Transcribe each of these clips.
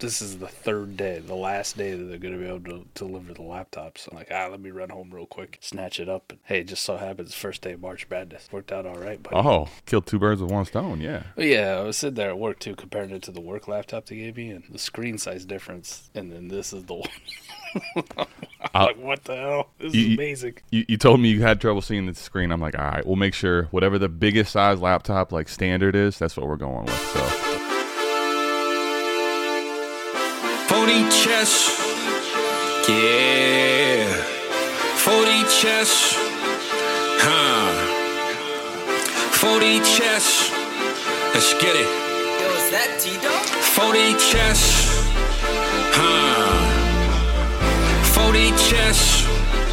this is the third day, the last day that they're going to be able to deliver the laptops. So I'm like, let me run home real quick, snatch it up. And hey, it just so happens first day of March Madness. Worked out all right, buddy. Oh, killed two birds with one stone, yeah. But yeah, I was sitting there at work too, comparing it to the work laptop they gave me, and the screen size difference, and then this is the one. I'm like, what the hell? This is amazing. You told me you had trouble seeing the screen. I'm like, all right, we'll make sure whatever the biggest size laptop like standard is, that's what we're going with. So 40 chess, yeah. 40 chess, 40 chess, let's get it. Yo, is that T-Dog? 40 chess, 40 chess,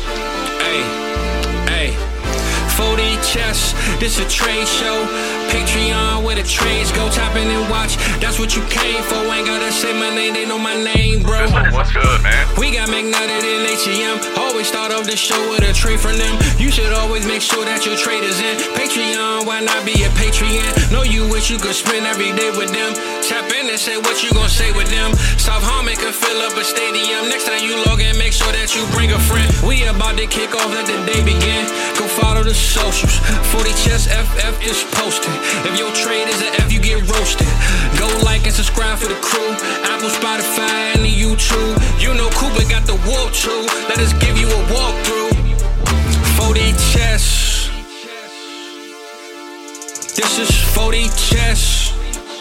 ay, 40 chess, this a trade show. Patreon where the trades go, tap in and watch. That's what you came for. Ain't gotta say my name, they know my name, bro. what's good, man? We got McNutted in ATM. Always start off the show with a trade from them. You should always make sure that your trade is in. Patreon, why not be a Patreon? Know you wish you could spend every day with them. Tap in and say what you gon' say with them. South Harmon can fill up a stadium. Next time you log in, make sure that you bring a friend. We about to kick off, let the day begin. Go follow the socials. 40 Chess FF just posted. If your trade is an F, you get roasted. Go like and subscribe for the crew. Apple, Spotify, and the YouTube. You know Cooper got the walk too. Let us give you a walkthrough. 40 Chess. This is 40 Chess.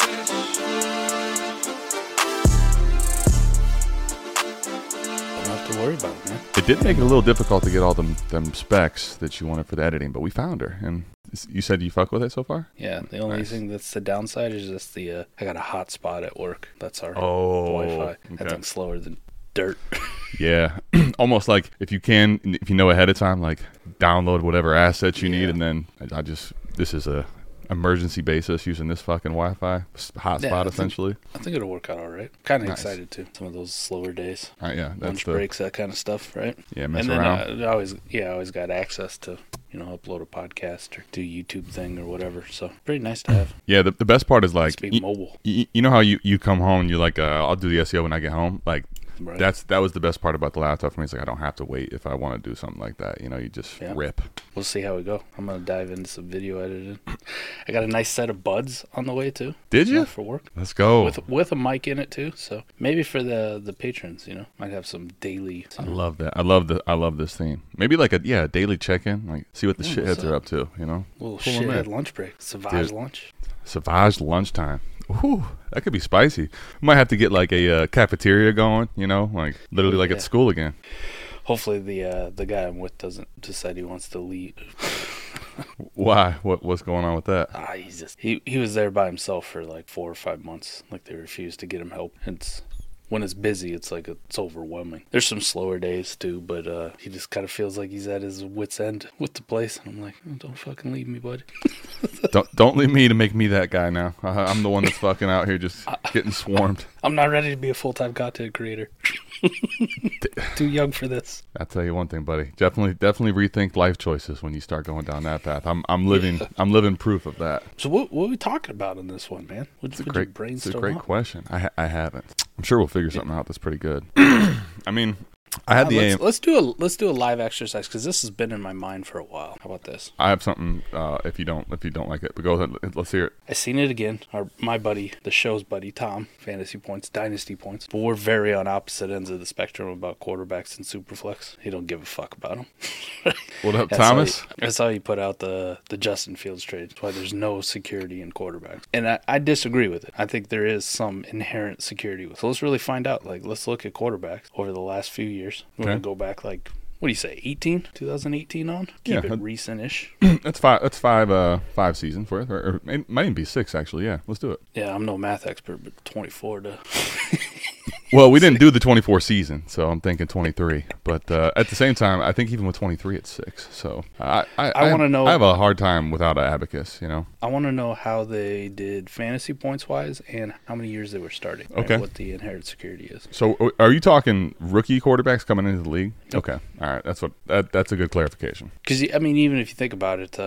Don't have to worry about it, man. It did make it a little difficult to get all them specs that you wanted for the editing, but we found her. And you said you fuck with it so far? Yeah, the only thing that's the downside is just I got a hotspot at work. That's our Wi-Fi. Okay. That thing's slower than dirt. Yeah, almost like if you know ahead of time, like download whatever assets you need, and then this is a emergency basis using this fucking Wi-Fi hotspot essentially. I think it'll work out all right. Kind of excited too. Some of those slower days. Yeah, lunch breaks, that kind of stuff, right? Yeah, mess and around. I always got access to upload a podcast or do a YouTube thing or whatever. So pretty nice to have. Yeah, the best part is like mobile. You know how you come home and you're like, I'll do the SEO when I get home. Like right. that was the best part about the laptop for me. It's like I don't have to wait if I want to do something like that. You just rip. We'll see how we go. I'm gonna dive into some video editing. I got a nice set of buds on the way too. Did you? For work. Let's go. With a mic in it too. So maybe for the patrons, might have some daily. I love that. I love this theme. Maybe like a daily check-in. Like see what the shitheads are up to. Little shithead lunch break. Savage lunch. Savage lunchtime. Ooh, that could be spicy. We might have to get like a cafeteria going, like literally like at school again. Hopefully the guy I'm with doesn't decide he wants to leave. Why? What's going on with that? He was there by himself for like 4 or 5 months. Like they refused to get him help. When it's busy, it's like it's overwhelming. There's some slower days too, but he just kind of feels like he's at his wit's end with the place. And I'm like, don't fucking leave me, bud. don't leave me to make me that guy now. I'm the one that's fucking out here just getting swarmed. I'm not ready to be a full-time content creator. Too young for this. I'll tell you one thing, buddy. Definitely rethink life choices when you start going down that path. I'm living proof of that. So what are we talking about in this one, man? It's a great question. I haven't. I'm sure we'll figure something out that's pretty good. I mean, I had the aim. Let's do a live exercise because this has been in my mind for a while. How about this? I have something. If you don't like it, but go ahead. Let's hear it. I seen it again. My buddy, the show's buddy, Tom, Fantasy Points, Dynasty Points. But we're very on opposite ends of the spectrum about quarterbacks and Superflex. He don't give a fuck about them. What up, Thomas? I saw you put out the Justin Fields trade. That's why there's no security in quarterbacks, and I disagree with it. I think there is some inherent security with it. So let's really find out. Like, let's look at quarterbacks over the last few years. We're going to go back, like, what do you say, 2018 on? Keep it recent-ish. That's five seasons worth, or it might even be 6, actually. Yeah, let's do it. Yeah, I'm no math expert, but 24 to... Well, we didn't do the 24 season, so I'm thinking 23. But at the same time, I think even with 23, it's 6. So I want to know. I have a hard time without an abacus, I want to know how they did fantasy points wise and how many years they were starting. Right? Okay. What the inherited security is. So are you talking rookie quarterbacks coming into the league? Yep. Okay. All right. That's a good clarification. Because I mean, even if you think about it,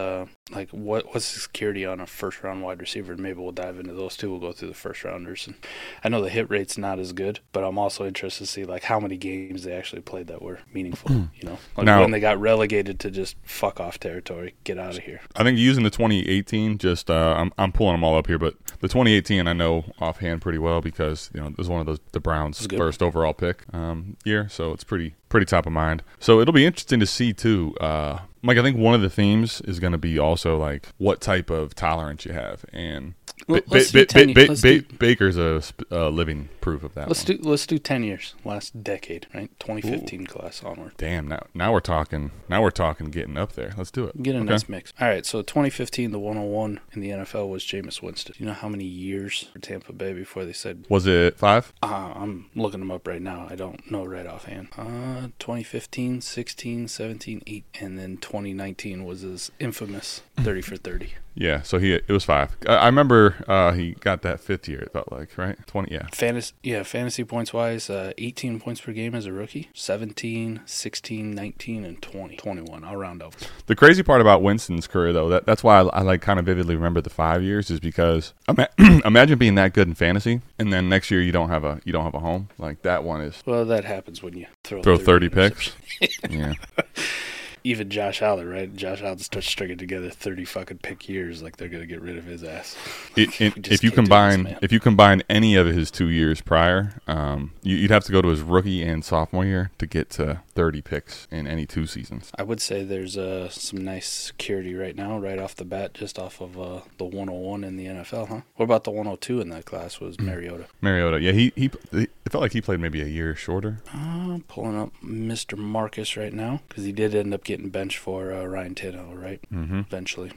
like what's the security on a first round wide receiver? And maybe we'll dive into those two. We'll go through the first rounders. And I know the hit rate's not as good, but I'm also interested to see like how many games they actually played that were meaningful. You know, like Now- when they got relegated to just fuck off territory, get out of here. I think using the 2018, just I'm pulling them all up here, but the 2018 I know offhand pretty well because it was one of the Browns' good. first overall pick year, so it's pretty top of mind. So it'll be interesting to see too. Mike, I think one of the themes is going to be also like what type of tolerance you have, and Let's do 10 let's do- Baker's a living proof of that. Let's do 10 years, last decade, right? 2015 class onward. Damn, now we're talking getting up there. Let's do it. Get a nice mix. All right, so 2015, the 101 in the NFL was Jameis Winston. Do you know how many years for Tampa Bay before they said? Was it 5? I'm looking them up right now. I don't know right offhand. 2015, 16, 17, 8, and then 2019 was his infamous 30 for 30. Yeah, so it was 5. I remember he got that 5th year. It felt like, right? 20. Yeah. Fantasy points wise, 18 points per game as a rookie, 17, 16, 19, and 20. 21. I'll round up. The crazy part about Winston's career, though, that's why I like kind of vividly remember the 5 years, is because imagine being that good in fantasy, and then next year you don't have a home. Like that one is Well, that happens when you throw 30 picks. Yeah. Even Josh Allen, right? Josh Allen starts stringing together 30 fucking pick years, like they're gonna get rid of his ass. If you can't do this, man. combine any of his 2 years prior, you'd have to go to his rookie and sophomore year to get to 30 picks in any 2 seasons. I would say there's some nice security right now, right off the bat, just off of the 101 in the NFL, huh? What about the 102 in that class was Mariota? Mariota, yeah, he it felt like he played maybe a year shorter. Pulling up Mr. Marcus right now, because he did end up getting benched for Ryan Tannehill, right? Mm-hmm. Eventually.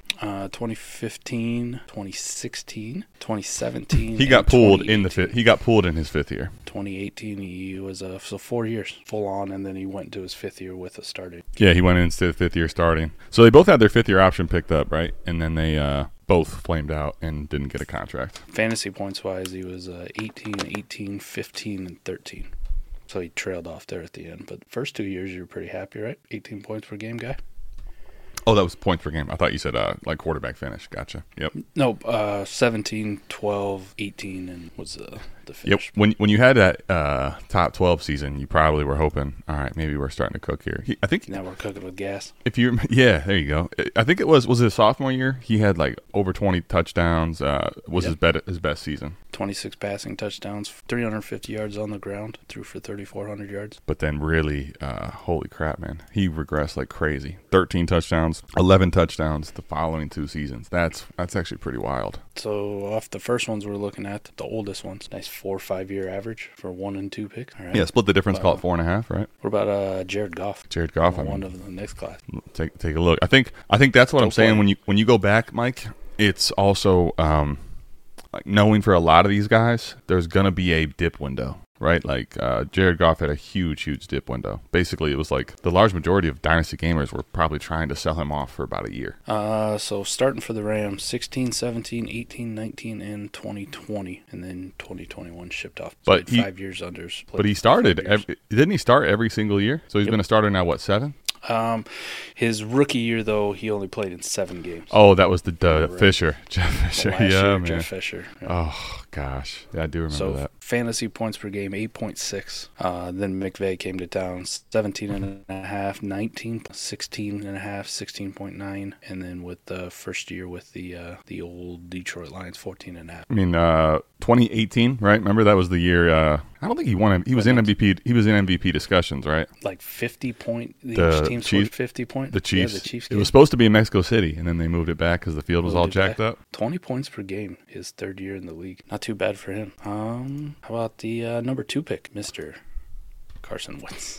2015, 2016, 2017. He got pulled in the 2018. fifth. He got pulled in his 5th year. 2018, he was so 4 years full on, and then he went into his 5th year with a starting. Yeah, he went into the 5th year starting. So they both had their 5th year option picked up, right? And then they both flamed out and didn't get a contract. Fantasy points wise, he was 18, 18, 15, and 13. So he trailed off there at the end. But first 2 years, you were pretty happy, right? 18 points per game guy. Oh, that was points per game. I thought you said like quarterback finish. Gotcha. Yep. No, 17, 12, 18, and was the Yep. finish. When you had that top 12 season, you probably were hoping, all right, maybe we're starting to cook here. I think Now we're cooking with gas. if you, yeah, there you go. I think it was his sophomore year. He had like over 20 touchdowns. Was his best season. 26 passing touchdowns, 350 yards on the ground, threw for 3,400 yards. But then really, holy crap, man, he regressed like crazy. 13 touchdowns, 11 touchdowns the following 2 seasons. That's actually pretty wild. So off the first ones we're looking at, the oldest ones, nice 4 or 5 year average for 1 and 2 picks. All right. Yeah, split the difference, call it 4.5, right? What about Jared Goff? Jared Goff, One of the next class. take a look. I think that's what I'm saying. When you go back, Mike, it's also like knowing for a lot of these guys, there's gonna be a dip window, right? Like Jared Goff had a huge dip window. Basically, it was like the large majority of dynasty gamers were probably trying to sell him off for about a year. So starting for the Rams, 16, 17, 18, 19, and 2020, and then 2021 shipped off. So But he had 5 years under. But he started. Didn't he start every single year? So he's been a starter now. What, 7? His rookie year, though, he only played in 7 games. Oh, that was the Fisher, Jeff Fisher. Last Yeah, year, man. Jeff Fisher. Yeah. Oh gosh, yeah, I do remember So that. fantasy points per game, 8.6. Then McVay came to town, 17.5, 19, 16.5, 16.9, and then with the first year with the old Detroit Lions, 14.5. I mean, 2018, right? Remember that was the year. I don't think he won. He was in MVP. He was in MVP discussions, right? Like 50 point. The Each team scored 50 points. The Chiefs. Yeah, the Chiefs. It was supposed to be in Mexico City, and then they moved it back because the field was all jacked up. 20 points per game. His 3rd year in the league. Not too bad for him. How about the number 2 pick, Mr. Carson Wentz?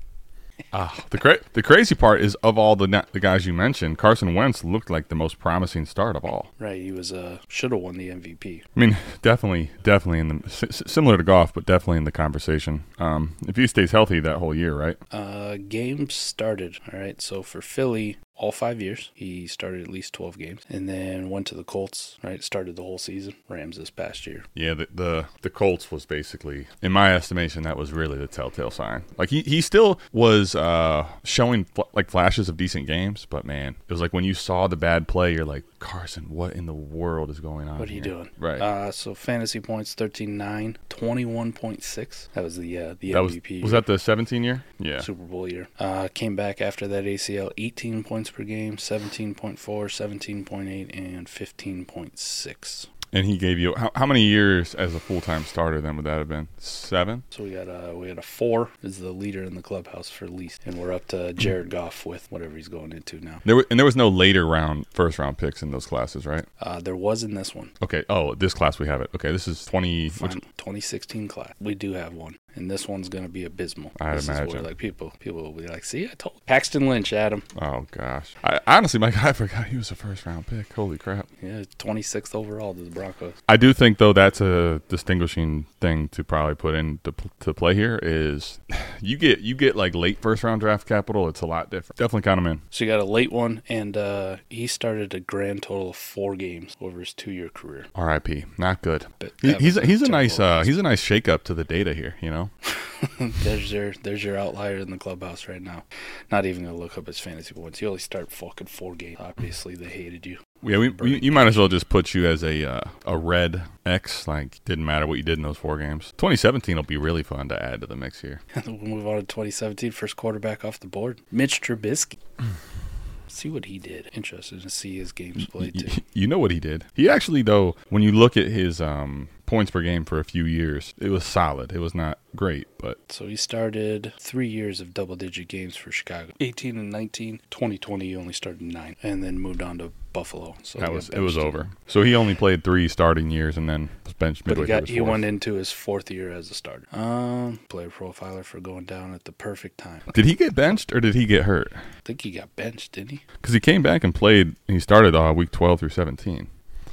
The crazy part is, of all the guys you mentioned, Carson Wentz looked like the most promising start of all. Right, he was should have won the MVP. I mean, definitely in the similar to Goff, but definitely in the conversation. If he stays healthy that whole year, right? Games started. All right, so for Philly, all 5 years. He started at least 12 games, and then went to the Colts. Right, started the whole season. Rams this past year. Yeah, the Colts was basically, in my estimation, that was really the telltale sign. Like he still was showing like flashes of decent games, but man, it was like when you saw the bad play, you're like, Carson, what in the world is going on? What are you here? doing? Right. So fantasy points 13.9, 21.6. That was the That MVP. was that the 17 year? Yeah. Super Bowl year. Came back after that ACL, 18 points per game, 17.4, 17.8, and 15.6. And he gave you how many years as a full-time starter then would that have been? 7? So we had a 4 is the leader in the clubhouse for least, and we're up to Jared Goff with whatever he's going into now. There was no later first round picks in those classes, right? There was in this one. Okay. Oh, this class we have it. Okay, this is 2016 class. We do have one, and this one's going to be abysmal. I'd this imagine. Is where, like people will be like, "See, I told you." Paxton Lynch, Adam. Oh gosh. I honestly, my guy, I forgot he was a first round pick. Holy crap. Yeah, 26th overall to the Broncos. I do think though that's a distinguishing thing to probably put in to play here is you get like late first round draft capital. It's a lot different. Definitely count him in. So you got a late one, and he started a grand total of 4 games over his 2-year career. R.I.P. Not good. But He's that a was nice terrible. he's a nice shake up to the data here. You know. There's your outlier in the clubhouse right now. Not even gonna look up his fantasy points. You only start fucking 4 games. Obviously, they hated you. Yeah, you might as well just put you as a red X. Like, didn't matter what you did in those 4 games. 2017 will be really fun to add to the mix here. We'll move on to 2017. First quarterback off the board, Mitch Trubisky. See what he did. Interested to see his games played too. You know what he did. He actually, though, when you look at his points per game for a few years, it was solid. It was not great, but So he started 3 years of double-digit games for Chicago. 18 and 19. 2020 he only started 9, and then moved on to Buffalo. So it he was got benched. over. So he only played 3 starting years and then was benched But midway through his he 4th. went into his 4th year as a starter. Player profiler for going down at the perfect time. Did he get benched or did he get hurt? I think he got benched, didn't he? Because he came back and played. He started week 12 through 17.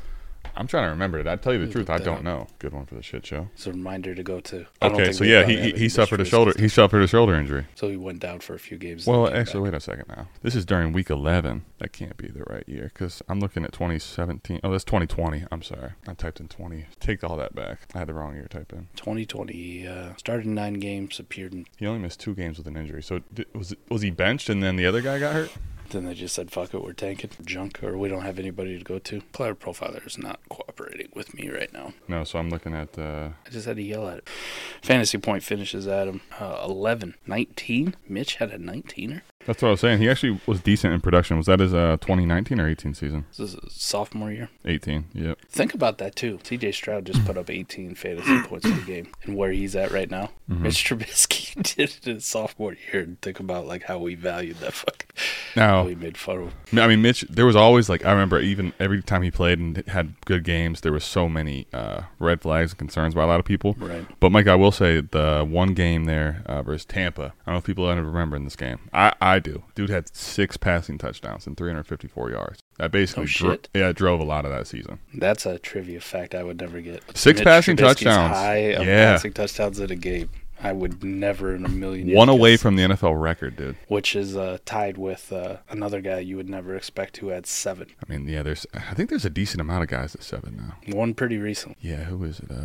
I'm trying to remember it. I tell you the truth, I don't know. Good one for the shit show. It's a reminder to go to. Okay, so yeah, he suffered a shoulder. He suffered a shoulder injury. So he went down for a few games. Well, and came actually, back. wait a second now. This is during week 11. That can't be the right year because I'm looking at 2017. Oh, that's 2020. I'm sorry. I typed in 20. Take all that back. I had the wrong year typed in. 2020. He started 9 games, appeared in. He only missed 2 games with an injury. So was he benched and then the other guy got hurt? Then they just said, fuck it, we're tanking. Junk, or we don't have anybody to go to. Player profiler is not cooperating with me right now. No, so I'm looking at I just had to yell at it. Fantasy point finishes, Adam. 11. 19? Mitch had a 19er? that's what I was saying. He actually was decent in production. Was that his 2019 or 18 season? This is a sophomore year. 18, yep. Think about that, too. CJ Stroud just put up 18 fantasy points per game. And where he's at right now, Mitch Trubisky did it in his sophomore year. And think about, like, how we valued that fucking... Now, we made fun of him. I mean, Mitch, there was always, like, I remember even every time he played and had good games, there was so many red flags and concerns by a lot of people. Right. But, Mike, I will say the one game there versus Tampa, I don't know if people ever remember in this game. I do. Dude had 6 passing touchdowns and 354 yards. That basically drove a lot of that season. That's a trivia fact I would never get. 6 Mitch passing Trubisky's touchdowns. High of Yeah. passing touchdowns in a game. I would never in a million years. One away guess. from the NFL record, dude. Which is tied with another guy you would never expect who had 7. I mean, yeah, I think there's a decent amount of guys at 7 now. One pretty recent. Yeah, who is it?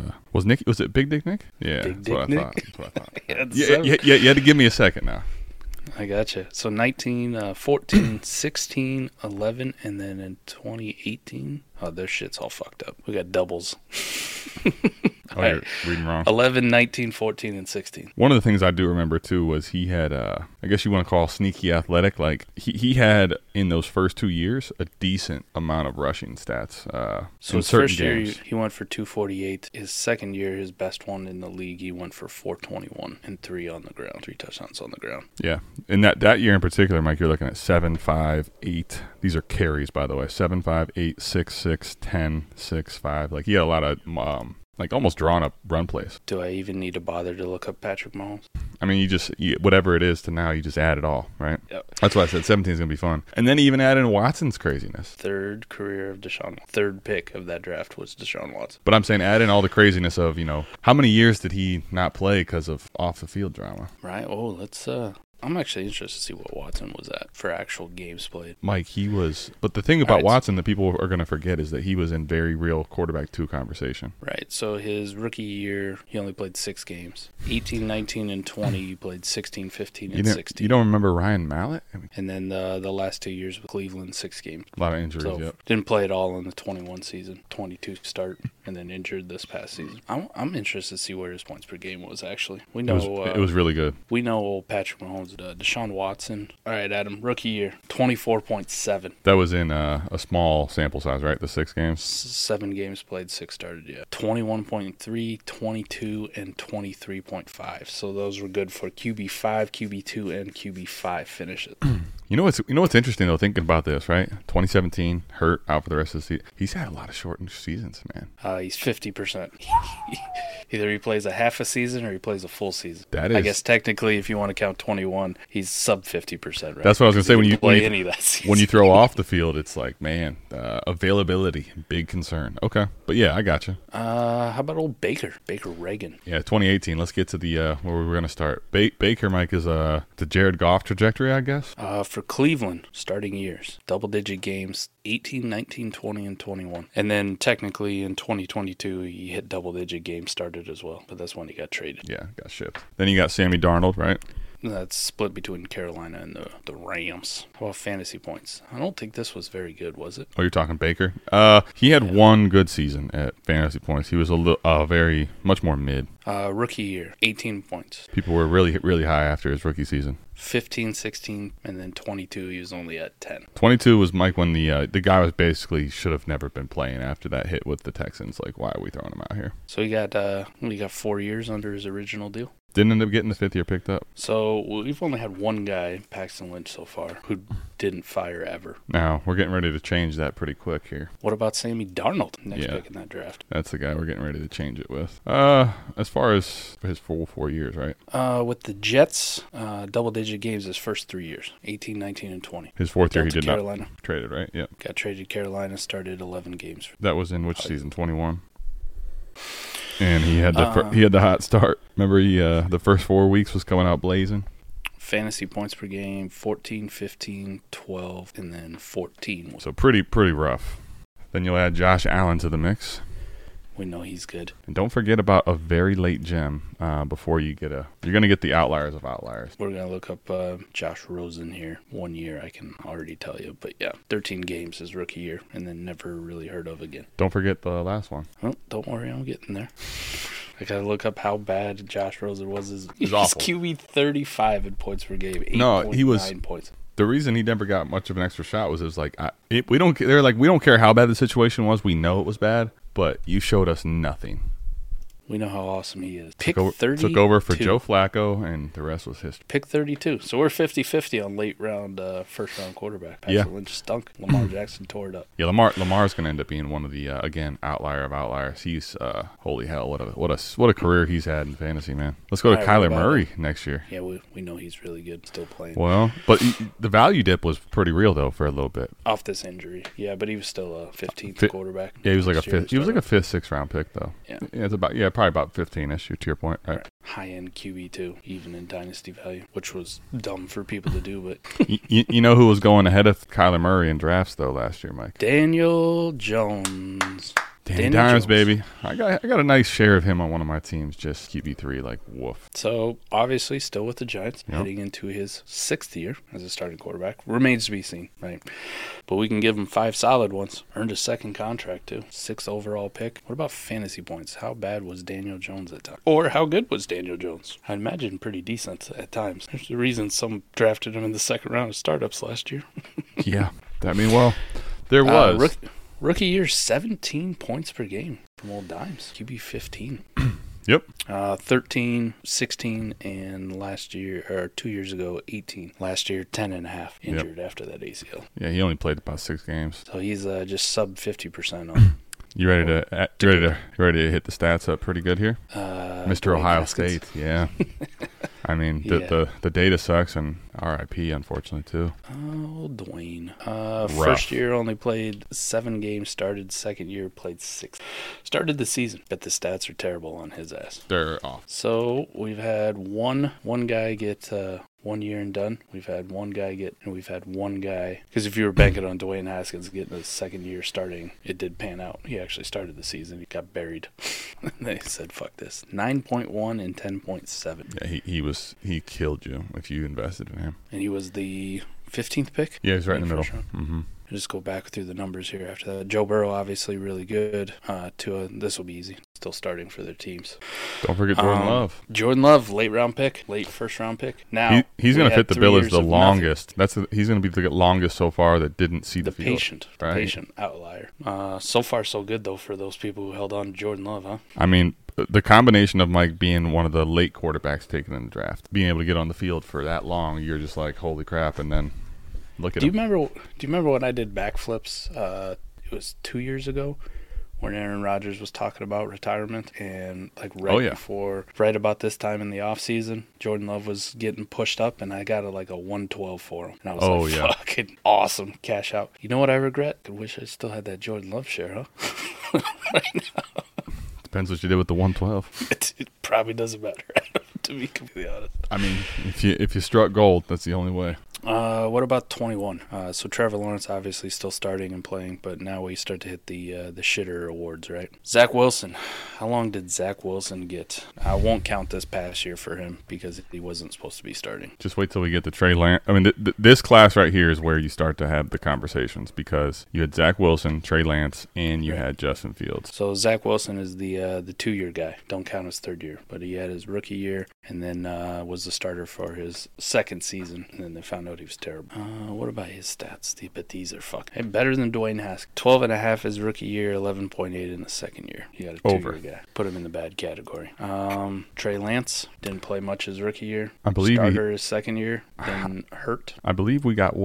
Was it Big Dick Nick? Yeah, Big that's what Dick I thought. That's what I thought. He had Yeah, 7. you had to give me a second now. I gotcha. So 19, 14, 16, 11, and then in 2018, their shit's all fucked up. We got doubles. Oh, you're reading wrong. 11, 19, 14, and 16. One of the things I do remember, too, was he had, I guess you want to call sneaky athletic. Like, he had, in those first 2 years, a decent amount of rushing stats. So in his certain first year, games. he went for 248. His second year, his best one in the league, he went for 421 and 3 on the ground, 3 touchdowns on the ground. Yeah. And that year in particular, Mike, you're looking at 7, 5, 8. These are carries, by the way. 7, 5, 8, 6, 6, 10, 6, 5. Like, he had a lot of... like almost drawn up run plays. Do I even need to bother to look up Patrick Mahomes? I mean, whatever it is to now, you just add it all, right? Yep. That's why I said 17 is going to be fun. And then even add in Watson's craziness. Third career of Deshaun. Third pick of that draft was Deshaun Watson. But I'm saying add in all the craziness of, how many years did he not play because of off-the-field drama? Right. Oh, let's I'm actually interested to see what Watson was at for actual games played. Mike, he was. But the thing about right. Watson that people are going to forget is that he was in very real quarterback 2 conversation. Right. So his rookie year, he only played 6 games. 18, 19, and 20, he played 16, 15, and 16. You don't remember Ryan Mallett? I mean, And then the last 2 years with Cleveland, 6 games. a lot of injuries, So yep. didn't play at all in the 21 season, 22 start, and then injured this past season. I'm interested to see where his points per game was actually. We know It was really good. we know old Patrick Mahomes, Deshaun Watson. All right, Adam, rookie year, 24.7. That was in a small sample size, right? The 6 games? 7 games played, 6 started, yeah. 21.3, 22, and 23.5. So those were good for QB5, QB2, and QB5 finishes. You know what's interesting though, thinking about this, right? 2017, hurt, out for the rest of the season. He's had a lot of shortened seasons, man. He's 50%. Either he plays a half a season or he plays a full season. That is, I guess technically, if you want to count 21, he's sub 50%, right? That's what I was gonna say. He didn't play any of that season. when you throw off the field, it's like, man, availability, big concern. Okay, but yeah, I got you. How about old Baker Reagan? Yeah, 2018. Let's get to the where we're gonna start. Baker, Mike, is the Jared Goff trajectory, I guess. For Cleveland, starting years, double-digit games, 18, 19, 20, and 21. And then technically in 2022, he hit double-digit games started as well, but that's when he got traded. Yeah, got shipped. Then you got Sammy Darnold, right? That's split between Carolina and the Rams. How about fantasy points? I don't think this was very good, was it? Oh, you're talking Baker? He had one good season at fantasy points. He was a little, very much more mid. Rookie year, 18 points. People were really, really high after his rookie season. 15, 16, and then 22, he was only at 10. 22 was Mike when the guy was basically should have never been playing after that hit with the Texans. Like, why are we throwing him out here? So he got 4 years under his original deal. Didn't end up getting the 5th year picked up. So we've only had one guy, Paxton Lynch, so far, who didn't fire ever. Now, we're getting ready to change that pretty quick here. What about Sammy Darnold, next Yeah. pick in that draft? That's the guy we're getting ready to change it with. As far as his full 4 years, right? With the Jets, double-digit games his first 3 years, 18, 19, and 20. His 4th year, he Went to did Carolina. not traded, right? Yep. Got traded to Carolina, started 11 games. That was in which season? 21. And he had the hot start. Remember, the first 4 weeks was coming out blazing. Fantasy points per game, 14, 15, 12, and then 14. So pretty rough. Then you'll add Josh Allen to the mix. We know he's good. And don't forget about a very late gem before you get you're going to get the outliers of outliers. We're going to look up Josh Rosen here. 1 year, I can already tell you. But yeah, 13 games his rookie year, and then never really heard of again. Don't forget the last one. Well, don't worry, I'm getting there. I got to look up how bad Josh Rosen was. He's awful. QB 35 in points per game, 8.9 No, he was points. The reason he never got much of an extra shot was it was like we don't. They're like, we don't care how bad the situation was. We know it was bad, but you showed us nothing. We know how awesome he is. Took over for Joe Flacco, and the rest was history. Pick 32. So we're 50-50 on late round, first round quarterback. Patrick Yeah. Lynch stunk. Lamar Jackson tore it up. Yeah, Lamar's going to end up being one of the again outlier of outliers. He's holy hell, what a career he's had in fantasy, man. Let's go to All right, what Kyler about Murray next year. Yeah, we know he's really good. Still playing. Well, but the value dip was pretty real though for a little bit. Off this injury. Yeah, but he was still a 15th quarterback. Yeah, he was like a last year. fifth. He was like a 5th, 6th round pick though. Yeah. It's probably about 15ish. To your point, right? High-end QB too, even in dynasty value, which was dumb for people to do, but you know who was going ahead of Kyler Murray in drafts though last year, Mike? Daniel Jones. Danny Dimes, baby. I got a nice share of him on one of my teams, just QB3, like woof. So obviously still with the Giants, Yep. heading into his 6th year as a starting quarterback. Remains to be seen, right? But we can give him 5 solid ones. Earned a 2nd contract too. 6th overall pick. What about fantasy points? How bad was Daniel Jones at times? Or how good was Daniel Jones? I imagine pretty decent at times. There's the reason some drafted him in the 2nd round of startups last year. Yeah, I mean, well, there was. Rookie year, 17 points per game from old Dimes. QB 15. Yep. 13, 16, and last year, or 2 years ago, 18. Last year, 10.5 injured after that ACL. Yeah, he only played about 6 games. So he's just sub 50% on. You ready to hit the stats up pretty good here? Mr. Ohio State, yeah. I mean, the data sucks, and RIP, unfortunately, too. Oh, Dwayne. First year only played 7 games, started. 2nd year played 6. Started the season, but the stats are terrible on his ass. They're off. So we've had one guy get 1 year and done. We've had one guy because if you were banking on Dwayne Haskins getting his second year starting, it did pan out. He actually started the season. He got buried. They said, fuck this. 9.1 and 10.7. Yeah, he killed you if you invested in him. And he was the 15th pick? Yeah, he's right in the middle. Mm-hmm. Just go back through the numbers here after that. Joe Burrow, obviously really good. Tua, this will be easy. Still starting for their teams. Don't forget Jordan Love. Jordan Love, late first round pick. Now he's going to fit the bill as the longest. He's going to be the longest so far that didn't see the field. Patient outlier. So far so good though for those people who held on to Jordan Love, huh? I mean, the combination of Mike being one of the late quarterbacks taken in the draft, being able to get on the field for that long, you're just like, holy crap, and then look at him. Do you remember when I did backflips? It was 2 years ago when Aaron Rodgers was talking about retirement, and like right about this time in the off season, Jordan Love was getting pushed up, and I got a 112 for him, and I was fucking awesome cash out. You know what I regret? I wish I still had that Jordan Love share, huh? Right now. Depends what you did with the 112. It probably doesn't matter, to be completely honest. I mean, if you struck gold, that's the only way. What about 21? So Trevor Lawrence obviously still starting and playing, but now we start to hit the shitter awards, right? Zach Wilson. How long did Zach Wilson get? I won't count this past year for him because he wasn't supposed to be starting. Just wait till we get to Trey Lance. I mean, this class right here is where you start to have the conversations because you had Zach Wilson, Trey Lance, and you had Justin Fields. So Zach Wilson is the 2-year guy. Don't count his third year, but he had his rookie year and then was the starter for his second season, and then they found out he was terrible. What about his stats? But these are fucking better than Dwayne Haskins. 12.5 his rookie year, 11.8 in the second year. He got a 2-year guy. Put him in the bad category. Trey Lance didn't play much his rookie year. I believe starter his second year, then hurt. I believe we got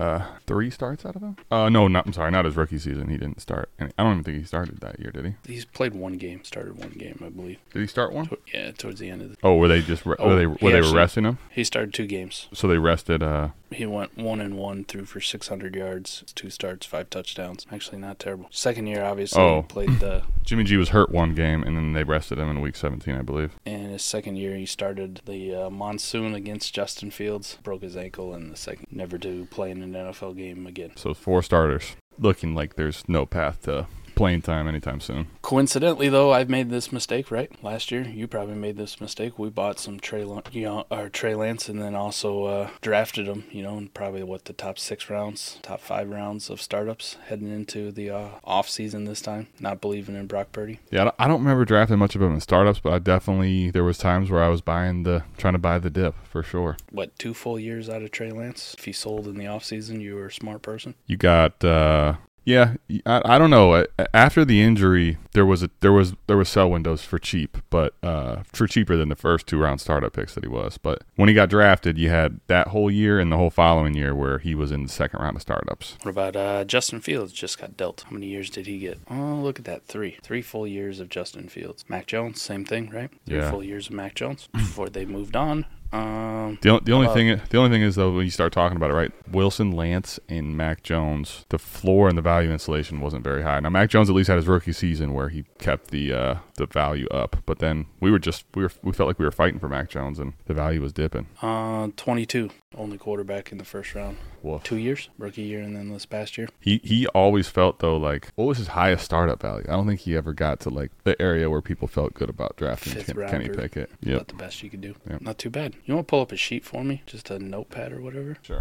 3 starts out of him. I'm sorry, not his rookie season. He didn't start. I don't even think he started that year, did he? He's played one game. Started one game, I believe. Did he start one? Yeah, towards the end of the. Oh, were they just were they resting him? He started 2 games. So they rested. He went 1-1, threw for 600 yards, 2 starts, 5 touchdowns. Actually, not terrible. Second year, obviously, he played the. Jimmy G was hurt one game, and then they rested him in week 17, I believe. And his second year, he started the monsoon against Justin Fields, broke his ankle in the second, never to play in an NFL game again. So 4 starters, looking like there's no path to playing time anytime soon. Coincidentally, though, I've made this mistake, right? Last year, you probably made this mistake. We bought some Trey Lance and then also drafted him, in probably the top 6 rounds, top 5 rounds of startups heading into the off season this time, not believing in Brock Purdy. Yeah, I don't remember drafting much of him in startups, but there was times where I was trying to buy the dip for sure. 2 full years out of Trey Lance? If he sold in the off season, you were a smart person. You got. Yeah, I don't know. After the injury, there was sell windows for cheap, but for cheaper than the first 2-round startup picks that he was. But when he got drafted, you had that whole year and the whole following year where he was in the second round of startups. What about Justin Fields? Just got dealt. How many years did he get? Oh, look at that, 3 full years of Justin Fields. Mac Jones, same thing, right? 3 full years of Mac Jones before they moved on. The only thing is though, when you start talking about it, right? Wilson, Lance, and Mac Jones, the floor and the value insulation wasn't very high. Now Mac Jones at least had his rookie season where he kept the value up, but then we felt like we were fighting for Mac Jones and the value was dipping. 22, only quarterback in the first round. Woof. 2 years, rookie year, and then this past year. He always felt though like, what was his highest startup value? I don't think he ever got to like the area where people felt good about drafting Kenny Pickett. Yeah, about the best you could do. Yep. Not too bad. You want to pull up a sheet for me, just a notepad or whatever? Sure.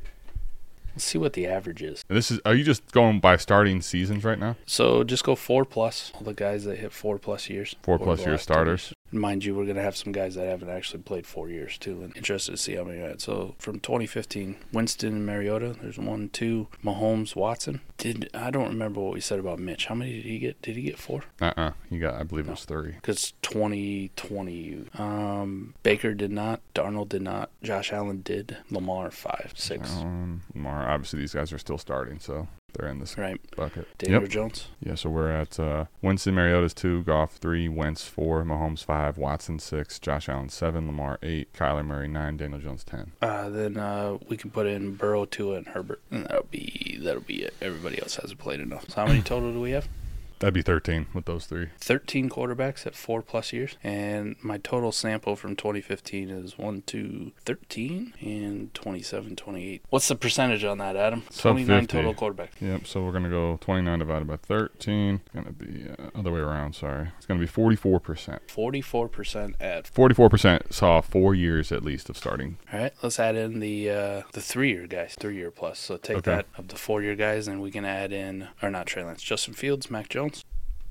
Let's see what the average is. Are you just going by starting seasons right now? So just go 4+. All the guys that hit 4+ years. 4+ year starters. Mind you, we're going to have some guys that haven't actually played 4 years, too. And interested to see how many I had. So from 2015, Winston and Mariota, there's 1, 2. Mahomes, Watson. I don't remember what we said about Mitch. How many did he get? Did he get 4? He got, I believe it was 3. Because 2020, Baker did not. Darnold did not. Josh Allen did. Lamar, 5, 6. Lamar, obviously these guys are still starting, so they're in this bucket. Daniel Jones. Yeah, so we're at Winston, Mariota's 2, Goff 3, Wentz 4, Mahomes 5, Watson 6, Josh Allen 7, Lamar 8, Kyler Murray 9, Daniel Jones 10. Then we can put in Burrow, Tua, and Herbert, and that'll be it. Everybody else hasn't played enough. So how many total do we have? That'd be 13 with those three. 13 quarterbacks at 4+ years. And my total sample from 2015 is 13 and 27, 28. What's the percentage on that, Adam? Sub 29 50. total quarterbacks. Yep, so we're going to go 29 divided by 13. It's going to be other way around, sorry. It's going to be 44%. 44% at. 44% saw 4 years at least of starting. All right, let's add in the 3-year guys, 3-year plus. So take that of the 4-year guys, and we can add in, or not Trey Lance, Justin Fields, Mac Jones,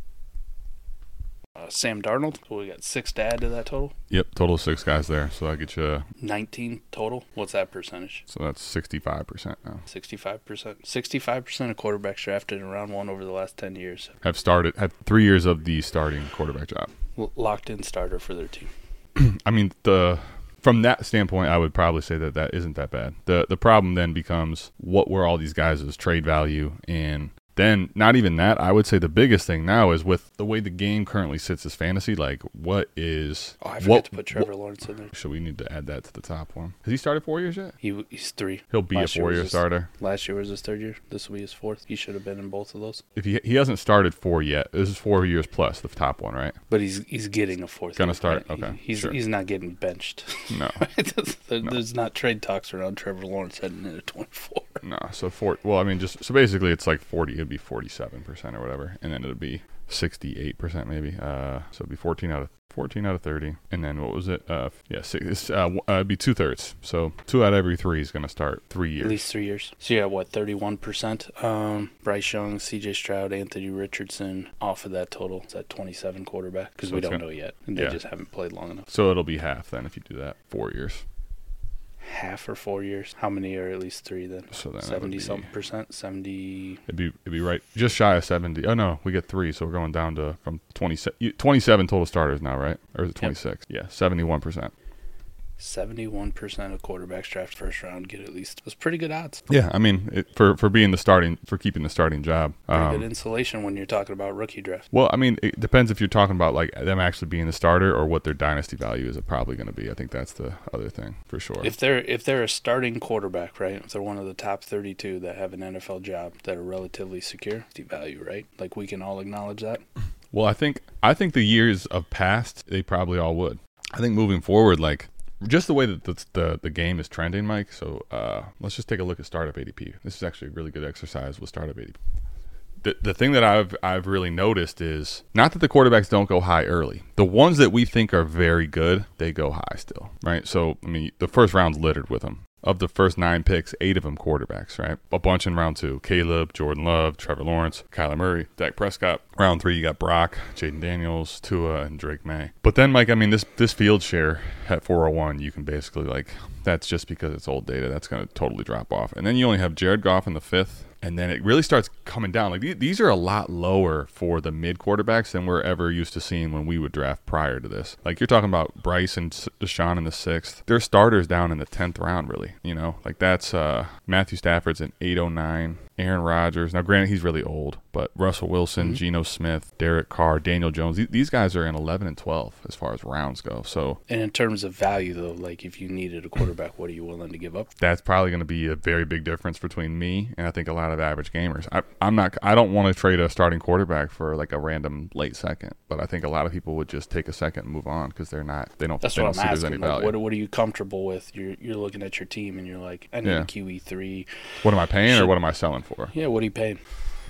Sam Darnold. So we got 6 to add to that total. Yep, total of 6 guys there. So that gets you 19 total. What's that percentage? So that's 65% now. 65%. 65% of quarterbacks drafted in round 1 over the last 10 years Have 3 years of the starting quarterback job. locked in starter for their team. I mean, from that standpoint, I would probably say that isn't that bad. The problem then becomes, what were all these guys' trade value? And then, not even that, I would say the biggest thing now is with the way the game currently sits as fantasy, like, what is... Oh, I forgot to put Trevor Lawrence in there. So we need to add that to the top one. Has he started 4 years yet? He's 3. He'll be Last a year was 4-year his- starter. Last year was his 3rd year. This will be his 4th. He should have been in both of those. If he hasn't started 4 yet, this is 4 years plus the top one, right? But he's getting a 4th. Gonna year, start, right? okay, He's sure. he's not getting benched. No. There's not trade talks around Trevor Lawrence heading into 24. No, so so basically it's like 40, it'd be 47% or whatever, and then it'd be 68% maybe. So it'd be 14 out of 30, and then what was it? It'd be 2/3. So 2 out of every 3 is gonna start 3 years. At least 3 years. So you got what, 31%? Bryce Young, C.J. Stroud, Anthony Richardson. Off of that total, is that 27 quarterback? Because So we it's don't gonna- know yet. And yeah. they just haven't played long enough. So it'll be half then if you do that. 4 years. Half or 4 years? How many are at least 3 then? So then 70 something percent? 70. It'd be right, just shy of 70. Oh no, we get 3, so we're going down to from 27 total starters now, right? Or is it 26? Yep. Yeah, 71%. 71% of quarterbacks drafted first round get at least. It was pretty good odds. Yeah, I mean, for keeping the starting job. Pretty good insulation when you're talking about rookie draft. Well, I mean, it depends if you're talking about like them actually being the starter or what their dynasty value is probably going to be. I think that's the other thing for sure. If they're a starting quarterback, right? If they're one of the top 32 that have an NFL job that are relatively secure, the value, right? Like we can all acknowledge that. Well, I think the years of past, they probably all would. I think moving forward, like just the way that the game is trending, Mike. So let's just take a look at startup ADP. This is actually a really good exercise with startup ADP. The thing that I've really noticed is not that the quarterbacks don't go high early. The ones that we think are very good, they go high still, right? So I mean, the first round's littered with them. Of the first 9 picks, 8 of them quarterbacks, right? A bunch in round 2. Caleb, Jordan Love, Trevor Lawrence, Kyler Murray, Dak Prescott. Round 3, you got Brock, Jaden Daniels, Tua, and Drake May. But then, Mike, I mean, this field share at 401, you can basically, like, that's just because it's old data. That's going to totally drop off. And then you only have Jared Goff in the 5th. And then it really starts coming down. Like these are a lot lower for the mid quarterbacks than we're ever used to seeing when we would draft prior to this. Like you're talking about Bryce and Deshaun in the 6th. They're starters down in the 10th round, really. You know, like that's Matthew Stafford's an 809. Aaron Rodgers. Now, granted, he's really old, but Russell Wilson, Geno Smith, Derek Carr, Daniel Jones, these guys are in 11 and 12 as far as rounds go. So, and in terms of value, though, like if you needed a quarterback, what are you willing to give up? That's probably going to be a very big difference between me and I think a lot of average gamers. I don't want to trade a starting quarterback for like a random late second, but I think a lot of people would just take a second and move on because they don't That's they what don't I'm see there's any asking. Like, value. what are you comfortable with? You're looking at your team and you're like, I need a QE3. What am I paying or what am I selling for? Yeah, what are you paying?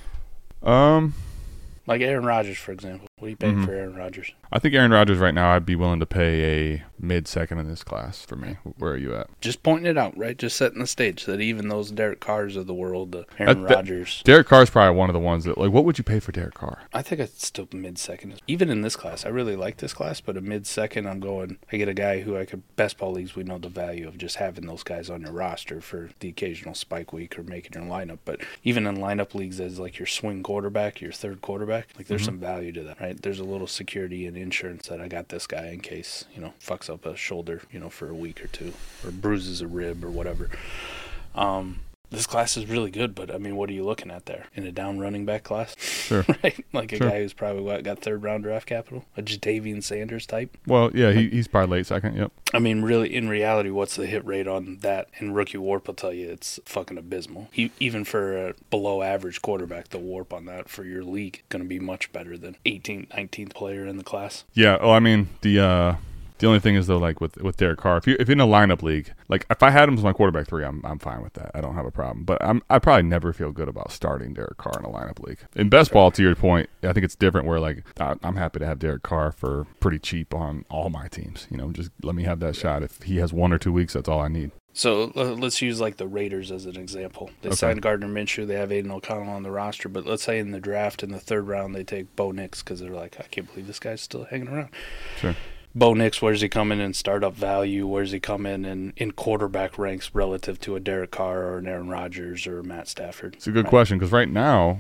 Like Aaron Rodgers, for example. What are you paying for Aaron Rodgers? I think Aaron Rodgers right now, I'd be willing to pay a mid-second in this class for me. Where are you at? Just pointing it out, right? Just setting the stage that even those Derek Carrs of the world, the Aaron Rodgers. Derek Carr is probably one of the ones that, like, what would you pay for Derek Carr? I think it's still mid-second. Even in this class, I really like this class, but a mid-second, I get a guy who I could, best ball leagues, we know the value of just having those guys on your roster for the occasional spike week or making your lineup. But even in lineup leagues as like your swing quarterback, your third quarterback, like there's some value to that, right? There's a little security and insurance that I got this guy in case, fucks up a shoulder, for a week or two or bruises a rib or whatever. This class is really good, but I mean, what are you looking at there? In a down running back class? Sure. Right? Like a Sure. guy who's probably got third round draft capital? A Jadavian Sanders type? Well, yeah, he's probably late second. Yep. I mean, really, in reality, what's the hit rate on that? And Rookie Warp will tell you it's fucking abysmal. Even for a below average quarterback, the warp on that for your league going to be much better than 18th, 19th player in the class. Yeah. Oh, I mean, the only thing is though, like with Derek Carr, if you're in a lineup league, like if I had him as my quarterback 3, I'm fine with that. I don't have a problem. But I probably never feel good about starting Derek Carr in a lineup league. In best ball, to your point, I think it's different. Where like I'm happy to have Derek Carr for pretty cheap on all my teams. You know, just let me have that shot. If he has 1 or 2 weeks, that's all I need. So let's use like the Raiders as an example. They signed Gardner Minshew. They have Aiden O'Connell on the roster. But let's say in the draft in the 3rd round they take Bo Nix because they're like, I can't believe this guy's still hanging around. Sure. Bo Nix, where does he come in startup value? Where does he come in quarterback ranks relative to a Derek Carr or an Aaron Rodgers or Matt Stafford? It's a good question because right now,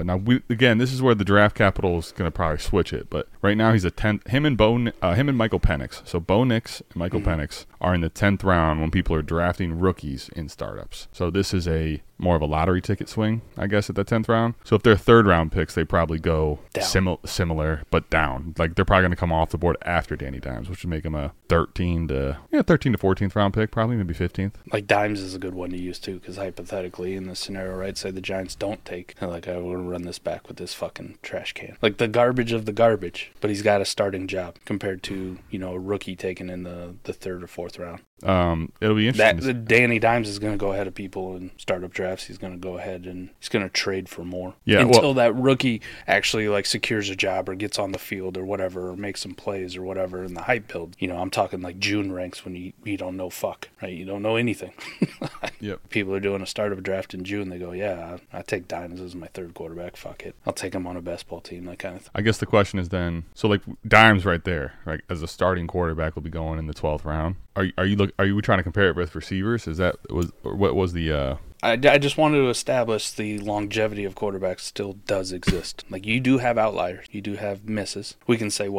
this is where the draft capital is going to probably switch it. But right now he's a 10th. Him and Michael Penix. So Bo Nix and Michael Penix are in the 10th round when people are drafting rookies in startups. So this is more of a lottery ticket swing, I guess, at the 10th round. So if they're 3rd round picks, they probably go similar, but down. Like they're probably going to come off the board after Danny Dimes, which would make him a 13 to 14th round pick, probably maybe 15th. Like Dimes is a good one to use too, because hypothetically in this scenario, right, say the Giants don't take, they're like, we're going to run this back with this fucking trash can. Like the garbage of the garbage, but he's got a starting job compared to, a rookie taken in the 3rd or 4th round. It'll be interesting. Danny Dimes is going to go ahead of people in startup drafts. He's going to go ahead and he's going to trade for more until that rookie actually like secures a job or gets on the field or whatever, or makes some plays or whatever in the hype build. I'm talking like June ranks when you don't know fuck, right? You don't know anything. Yep. People are doing a startup draft in June. They go, I take Dimes as my 3rd quarterback. Fuck it, I'll take him on a best ball team. That kind of thing. I guess the question is then, so like Dimes right there, right, as a starting quarterback will be going in the 12th round. Are you trying to compare it with receivers? What was the? I just wanted to establish the longevity of quarterbacks still does exist. Like you do have outliers, you do have misses. We can say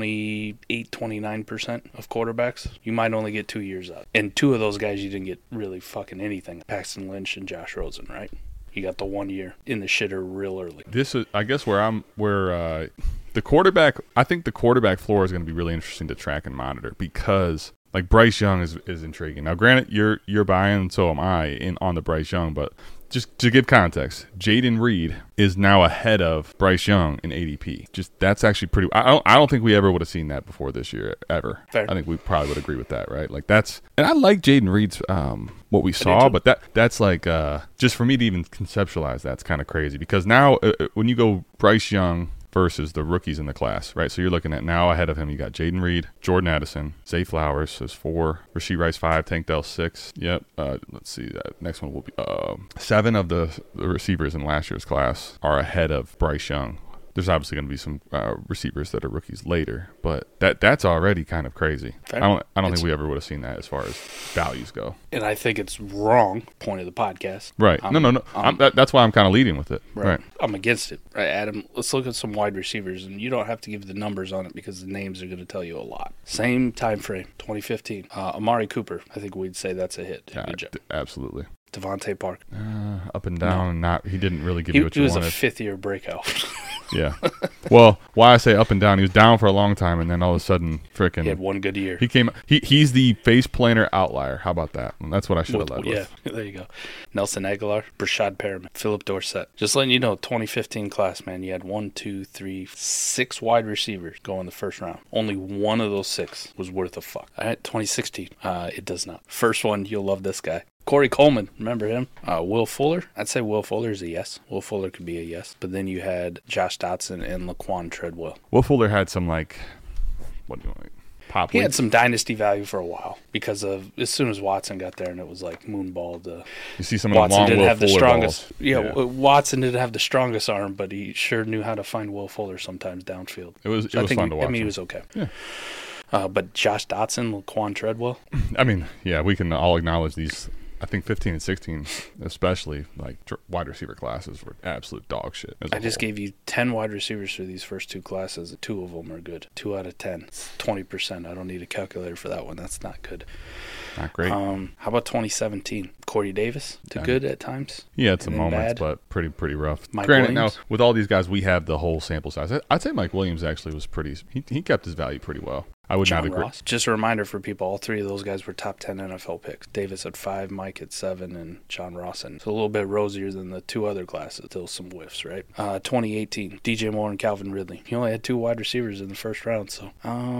28, 29% of quarterbacks you might only get 2 years out, and 2 of those guys you didn't get really fucking anything. Paxton Lynch and Josh Rosen, right? You got the 1 year in the shitter real early. This is, I guess, where the quarterback. I think the quarterback floor is going to be really interesting to track and monitor because. Like Bryce Young is intriguing. Now, granted, you're buying, and so am I, on the Bryce Young. But just to give context, Jaden Reed is now ahead of Bryce Young in ADP. That's actually pretty. I don't think we ever would have seen that before this year ever. Fair. I think we probably would agree with that, right? Like and I like Jaden Reed's what we saw, but that's like just for me to even conceptualize that's kind of crazy because now when you go Bryce Young versus the rookies in the class, right? So you're looking at now ahead of him, you got Jaden Reed, Jordan Addison, Zay Flowers is 4, Rashee Rice 5, Tank Dell 6. Yep. Let's see. That next one will be 7 of the receivers in last year's class are ahead of Bryce Young. There's obviously going to be some receivers that are rookies later, but that's already kind of crazy. Fair. I don't think we ever would have seen that as far as values go. And I think it's wrong. Point of the podcast. Right. No. That's why I'm kind of leading with it. Right. I'm against it. Right, Adam. Let's look at some wide receivers, and you don't have to give the numbers on it because the names are going to tell you a lot. Same time frame, 2015. Amari Cooper. I think we'd say that's a hit. Yeah, good job. Absolutely. Devontae Parker. Up and down. No. He didn't really give you what you wanted. He was a 5th-year breakout. Yeah. Well, why I say up and down, he was down for a long time, and then all of a sudden, frickin' he had one good year. He's the face planter outlier. How about that? And that's what I should have led with. Yeah, there you go. Nelson Aguilar, Brashad Perriman, Philip Dorsett. Just letting you know, 2015 class, man, you had 6 wide receivers go in the 1st round. Only one of those 6 was worth a fuck. All right, 2016, it does not. First one, you'll love this guy. Corey Coleman, remember him? Will Fuller, I'd say Will Fuller is a yes. Will Fuller could be a yes. But then you had Josh Dotson and Laquan Treadwell. Will Fuller had some what do you want? Pop. He had some dynasty value for a while because of as soon as Watson got there and it was like moonballed. You see some of the long Will Fuller balls. Yeah, Watson didn't have the strongest arm, but he sure knew how to find Will Fuller sometimes downfield. It was fun to watch. I mean, he was okay. Yeah. But Josh Dotson, Laquan Treadwell. I mean, yeah, we can all acknowledge I think 15 and 16, especially like wide receiver classes, were absolute dog shit. I just gave you 10 wide receivers for these first 2 classes. 2 of them are good. 2 out of 10. It's 20%. I don't need a calculator for that one. That's not good. Not great. How about 2017? Corey Davis, too good at times. He had some moments, bad. but pretty rough. Mike Granted, Williams? now with all these guys, we have the whole sample size. I'd say Mike Williams actually was pretty. He kept his value pretty well. I would John not agree. Ross. Just a reminder for people, all 3 of those guys were top 10 NFL picks. Davis at 5, Mike at 7, and John Ross. And so a little bit rosier than the 2 other classes. Still some whiffs, right? 2018, DJ Moore and Calvin Ridley. He only had 2 wide receivers in the first round. So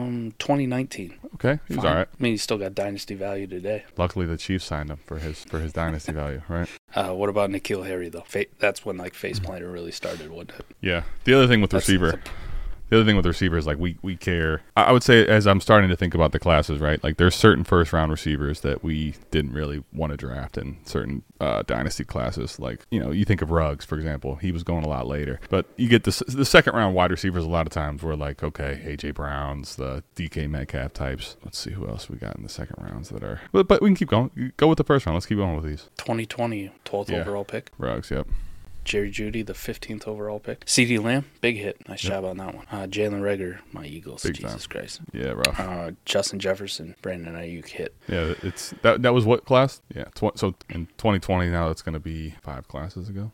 2019. Okay, he was all right. I mean, he's still got dynasty value today. Luckily, the Chiefs signed him for his dynasty value, right? What about N'Keal Harry, though? That's when face planter really started, wasn't it? Yeah. The other thing with receiver. The other thing with receivers, like we care. I would say, as I'm starting to think about the classes, right? Like there's certain first round receivers that we didn't really want to draft in certain dynasty classes. Like, you know, you think of Ruggs, for example. He was going a lot later. But you get the second round wide receivers a lot of times were like, okay, A.J. Browns, the DK Metcalf types. Let's see who else we got in the second rounds that are. But we can keep going. Go with the first round. Let's keep going with these. 2020, 12th overall pick. Ruggs, yep. Jerry Jeudy, the 15th overall pick. CeeDee Lamb, big hit. Nice job on that one. Jalen Reagor, my Eagles. Big Jesus time. Christ. Yeah, rough. Justin Jefferson, Brandon Ayuk hit. Yeah, it's that was what class? Yeah, so in 2020 now it's going to be 5 classes ago.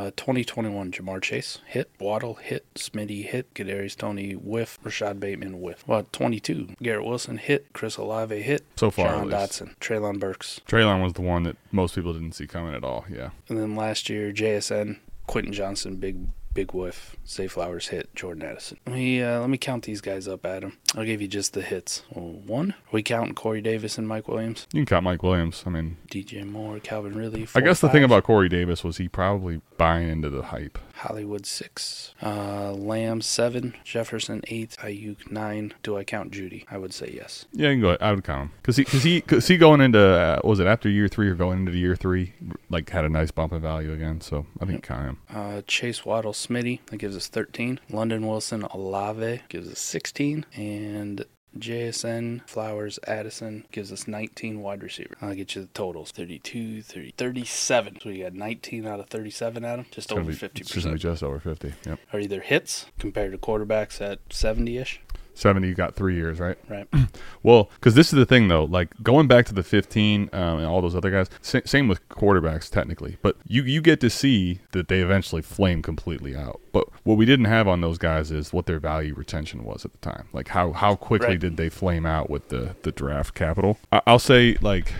2021, Jamar Chase, hit. Waddle, hit. Smitty, hit. Kadarius Toney, whiff. Rashad Bateman, whiff. 22, Garrett Wilson, hit. Chris Olave, hit. So far, John at least. Dotson, Treylon Burks. Treylon was the one that most people didn't see coming at all, yeah. And then last year, JSN, Quentin Johnson, big whiff. Zay Flowers hit. Jordan Addison. Let me count these guys up, Adam. I'll give you just the hits. 1. Are we counting Corey Davis and Mike Williams? You can count Mike Williams. I mean, DJ Moore, Calvin Ridley. 4, I guess the 5. thing about Corey Davis was he probably buying into the hype. Hollywood 6. Lamb 7. Jefferson 8. Ayuk 9. Do I count Jeudy? I would say yes. Yeah, you can go ahead. I would count him because he going into was it after year 3 or going into year 3 like had a nice bump in value again. So I think count him. Chase Waddle Smitty, that gives us 13. London Wilson Olave gives us 16. And JSN, Flowers, Addison gives us 19 wide receivers. I'll get you the totals. 32, 30, 37. So you got 19 out of 37, Adam. Just over 50%. It's going to be just over 50, yep. Are either hits compared to quarterbacks at 70-ish? 70, you got 3 years, right? Right. Well, because this is the thing, though. Like, going back to the 15 and all those other guys, same with quarterbacks, technically. But you get to see that they eventually flame completely out. But what we didn't have on those guys is what their value retention was at the time. Like, how quickly did they flame out with the draft capital? I'll say, like,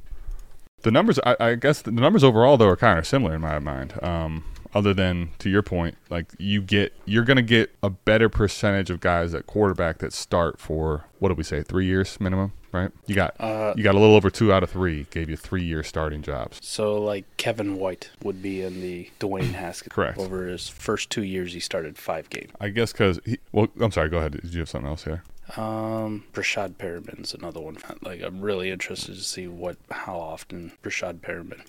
the numbers, I guess the numbers overall, though, are kind of similar in my mind. Other than, to your point, like you're going to get a better percentage of guys at quarterback that start for, what did we say, 3 years minimum, right? You got a little over 2 out of 3 gave you 3-year starting jobs. So like Kevin White would be in the Dwayne Haskins. Correct. Over his first 2 years, he started 5 games. I guess because, I'm sorry, go ahead. Did you have something else here? Rashad Perriman's another one. Like, I'm really interested to see how often Rashad Perriman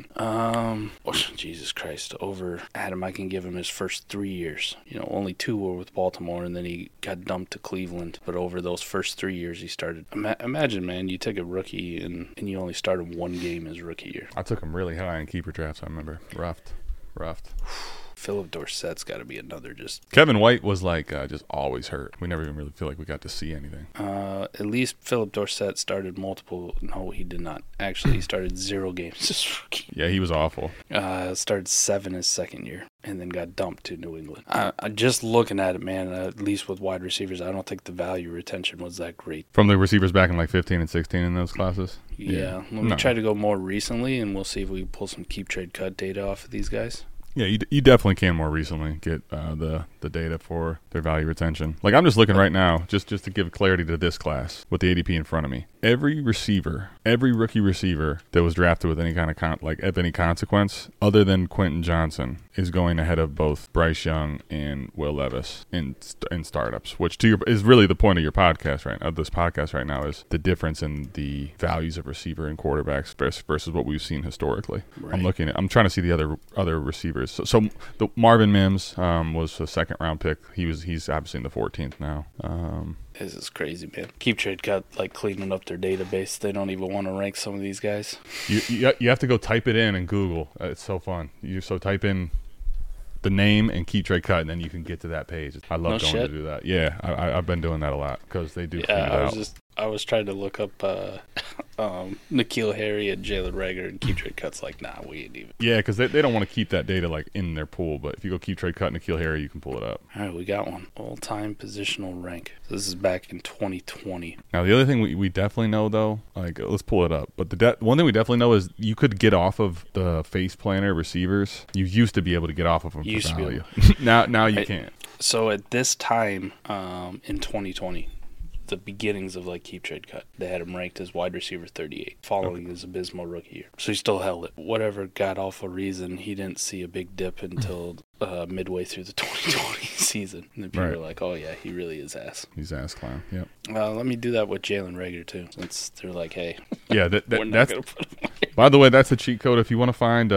Jesus Christ, over Adam. I can give him his first 3 years. Only 2 were with Baltimore, and then he got dumped to Cleveland. But over those first 3 years, he started. Imagine, man, you take a rookie and you only started 1 game his rookie year. I took him really high in keeper drafts. I remember roughed. Philip Dorsett's got to be another just... Kevin White was like just always hurt. We never even really feel like we got to see anything. At least Philip Dorsett started multiple... No, he did not. Actually, he started 0 games this rookie. Yeah, he was awful. Started 7 his second year and then got dumped to New England. Just looking at it, man, at least with wide receivers, I don't think the value retention was that great. From the receivers back in like 15 and 16 in those classes? Yeah. Let me try to go more recently, and we'll see if we can pull some keep trade cut data off of these guys. Yeah, you definitely can more recently get the data for their value retention. Like, I'm just looking right now, just to give clarity to this class with the ADP in front of me. Every rookie receiver that was drafted with any kind of of any consequence, other than Quentin Johnson, is going ahead of both Bryce Young and Will Levis in startups. Which is really the point of your podcast this podcast right now is the difference in the values of receiver and quarterbacks versus what we've seen historically. Right. I'm trying to see the other receivers receivers. So the Marvin Mims was a second-round pick. He's obviously in the 14th now. This is crazy, man. Keep Trade got like cleaning up their database. They don't even want to rank some of these guys. You have to go type it in Google. It's so fun. So type in the name and Keep Trade Cut, and then you can get to that page. I love going to do that. Yeah, I've been doing that a lot because they do. Yeah, I was trying to look up N'Keal Harry and Jalen Reagor, and Keep Trade Cut's like, nah, we ain't even. Yeah, because they don't want to keep that data like in their pool. But if you go Keep Trade Cut N'Keal Harry, you can pull it up. All right, we got one. All-time positional rank. So this is back in 2020. Now the other thing we definitely know though, like let's pull it up. But one thing we definitely know is you could get off of the face planner receivers. You used to be able to get off of them for value. now you can't. So at this time in 2020. The beginnings of like Keep Trade Cut, they had him ranked as wide receiver 38 following his abysmal rookie year, so he still held it. Whatever got off a reason, he didn't see a big dip until midway through the 2020 season, and then people were like, oh yeah, he really is ass. He's ass clown. Yep. Let me do that with Jalen Reagor too, since they're like, hey, yeah, we're not gonna put him away. By the way, that's a cheat code if you want to find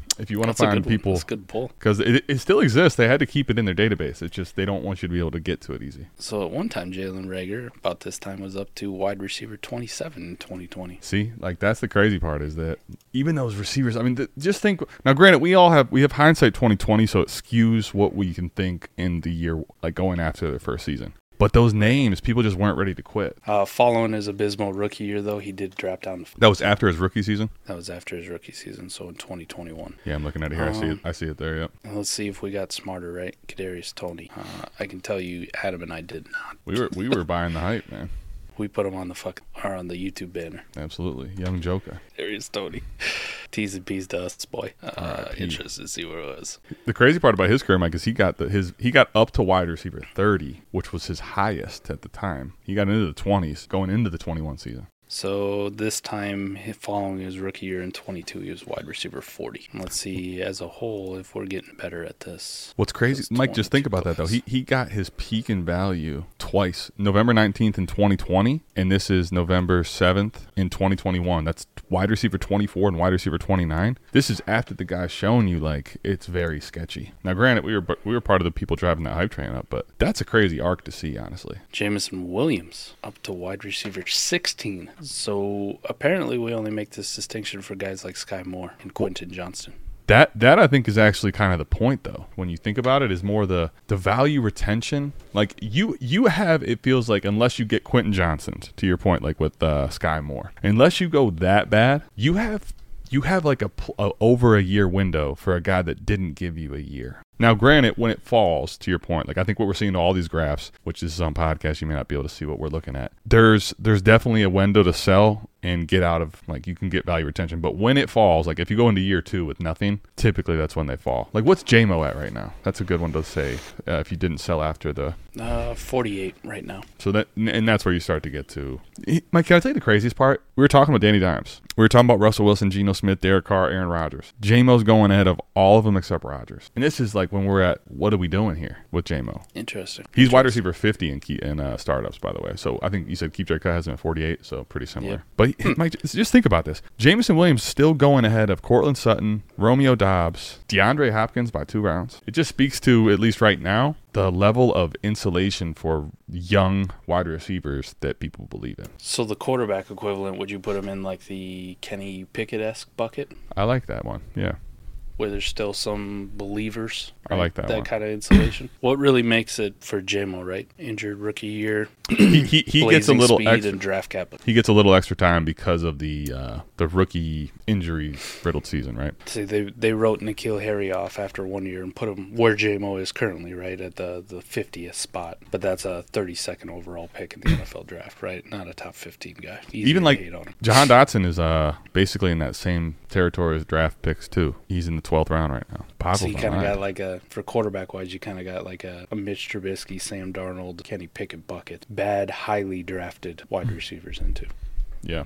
people, that's a good pull, because it still exists. They had to keep it in their database. It's just they don't want you to be able to get to it easy. So at one time, Jalen Reagor about this time was up to wide receiver 27 in 2020. See, like that's the crazy part is that even those receivers. I mean, just think. Now, granted, we have hindsight 2020, so it skews what we can think in the year like going after their first season. But those names, people just weren't ready to quit. Following his abysmal rookie year, though, he did drop down. That was after his rookie season? That was after his rookie season, so in 2021. Yeah, I'm looking at it here. I see it there, yep. Let's see if we got smarter, right? Kadarius Toney. I can tell you Adam and I did not. We were buying the hype, man. We put him on the YouTube banner. Absolutely. Young Joker. Kadarius Toney. T's and P's to us, boy. Interested to see where it was. The crazy part about his career, Mike, is he got up to wide receiver 30, which was his highest at the time. He got into the 20s going into the 21 season. So this time, following his rookie year in 22, he was wide receiver 40. Let's see, as a whole, if we're getting better at this. What's crazy, Mike, just think about that, though. He got his peak in value twice. November 19th in 2020, and this is November 7th in 2021. That's wide receiver 24 and wide receiver 29. This is after the guy's shown you, like, it's very sketchy. Now, granted, we were part of the people driving that hype train up, but that's a crazy arc to see, honestly. Jameson Williams up to wide receiver 16. So apparently we only make this distinction for guys like Sky Moore and Quentin Johnston. That I think is actually kind of the point, though. When you think about it, is more the value retention. Like you have, it feels like, unless you get Quentin Johnston, to your point, like with Sky Moore, unless you go that bad, you have like a over a year window for a guy that didn't give you a year. Now, granted, when it falls, to your point, like I think what we're seeing in all these graphs, which this is on podcast, you may not be able to see what we're looking at. There's definitely a window to sell and get out of, like, you can get value retention. But when it falls, like if you go into year 2 with nothing, typically that's when they fall. Like, what's JMO at right now? That's a good one to say if you didn't sell after the 48 right now. So that's where you start to get to. Mike, can I tell you the craziest part? We were talking about Danny Dimes. We were talking about Russell Wilson, Geno Smith, Derek Carr, Aaron Rodgers. JMO's going ahead of all of them except Rodgers. And this is like when we're at, what are we doing here with JMO? Interesting. He's wide receiver 50 in startups, by the way. So I think you said Keep Trade Cut has him at 48, so pretty similar. Yep. But Mike, just think about this. Jameson Williams still going ahead of Cortland Sutton, Romeo Doubs, DeAndre Hopkins by 2 rounds. It just speaks to, at least right now, the level of insulation for young wide receivers that people believe in. So the quarterback equivalent, would you put him in like the Kenny Pickett-esque bucket? I like that one, yeah. Where there's still some believers. Right? I like that one. That kind of insulation. What really makes it for JMO, right? Injured rookie year. he gets a little extra and draft capital. He gets a little extra time because of the rookie injury riddled season, right? See, they wrote N'Keal Harry off after 1 year and put him where JMO is currently, right, at the 50th spot. But that's a 32nd overall pick in the NFL draft, right? Not a top 15 guy. Easy even like hate on him. Jahan Dotson is basically in that same territory as draft picks too. He's in the 12th round right now. So you kind of got like for quarterback wise, you kind of got like a Mitch Trubisky, Sam Darnold, Kenny Pickett bucket. Bad, highly drafted wide receivers into. Yeah.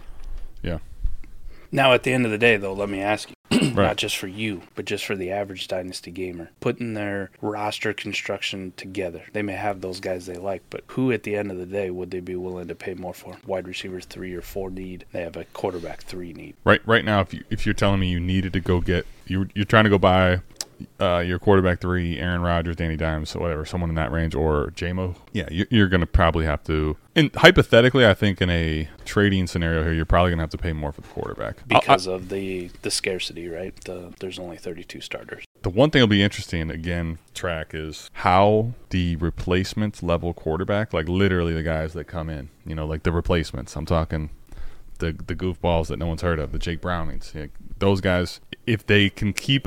Now, at the end of the day, though, let me ask you, Right. not just for you, but just for the average Dynasty gamer, putting their roster construction together. They may have those guys they like, but who at the end of the day would they be willing to pay more for? Wide receiver 3 or 4 need. They have a quarterback 3 need. Right now, if you're telling me you needed to go get, you're trying to go buy your quarterback 3, Aaron Rodgers, Danny Dimes, whatever, someone in that range, or JMO, yeah, you're going to probably have to. And hypothetically, I think in a trading scenario here, you're probably going to have to pay more for the quarterback because of the scarcity, right? There's only 32 starters. The one thing that'll be interesting, again, track is how the replacement level quarterback, like literally the guys that come in, like the replacements. I'm talking the goofballs that no one's heard of, the Jake Brownings, those guys. If they can keep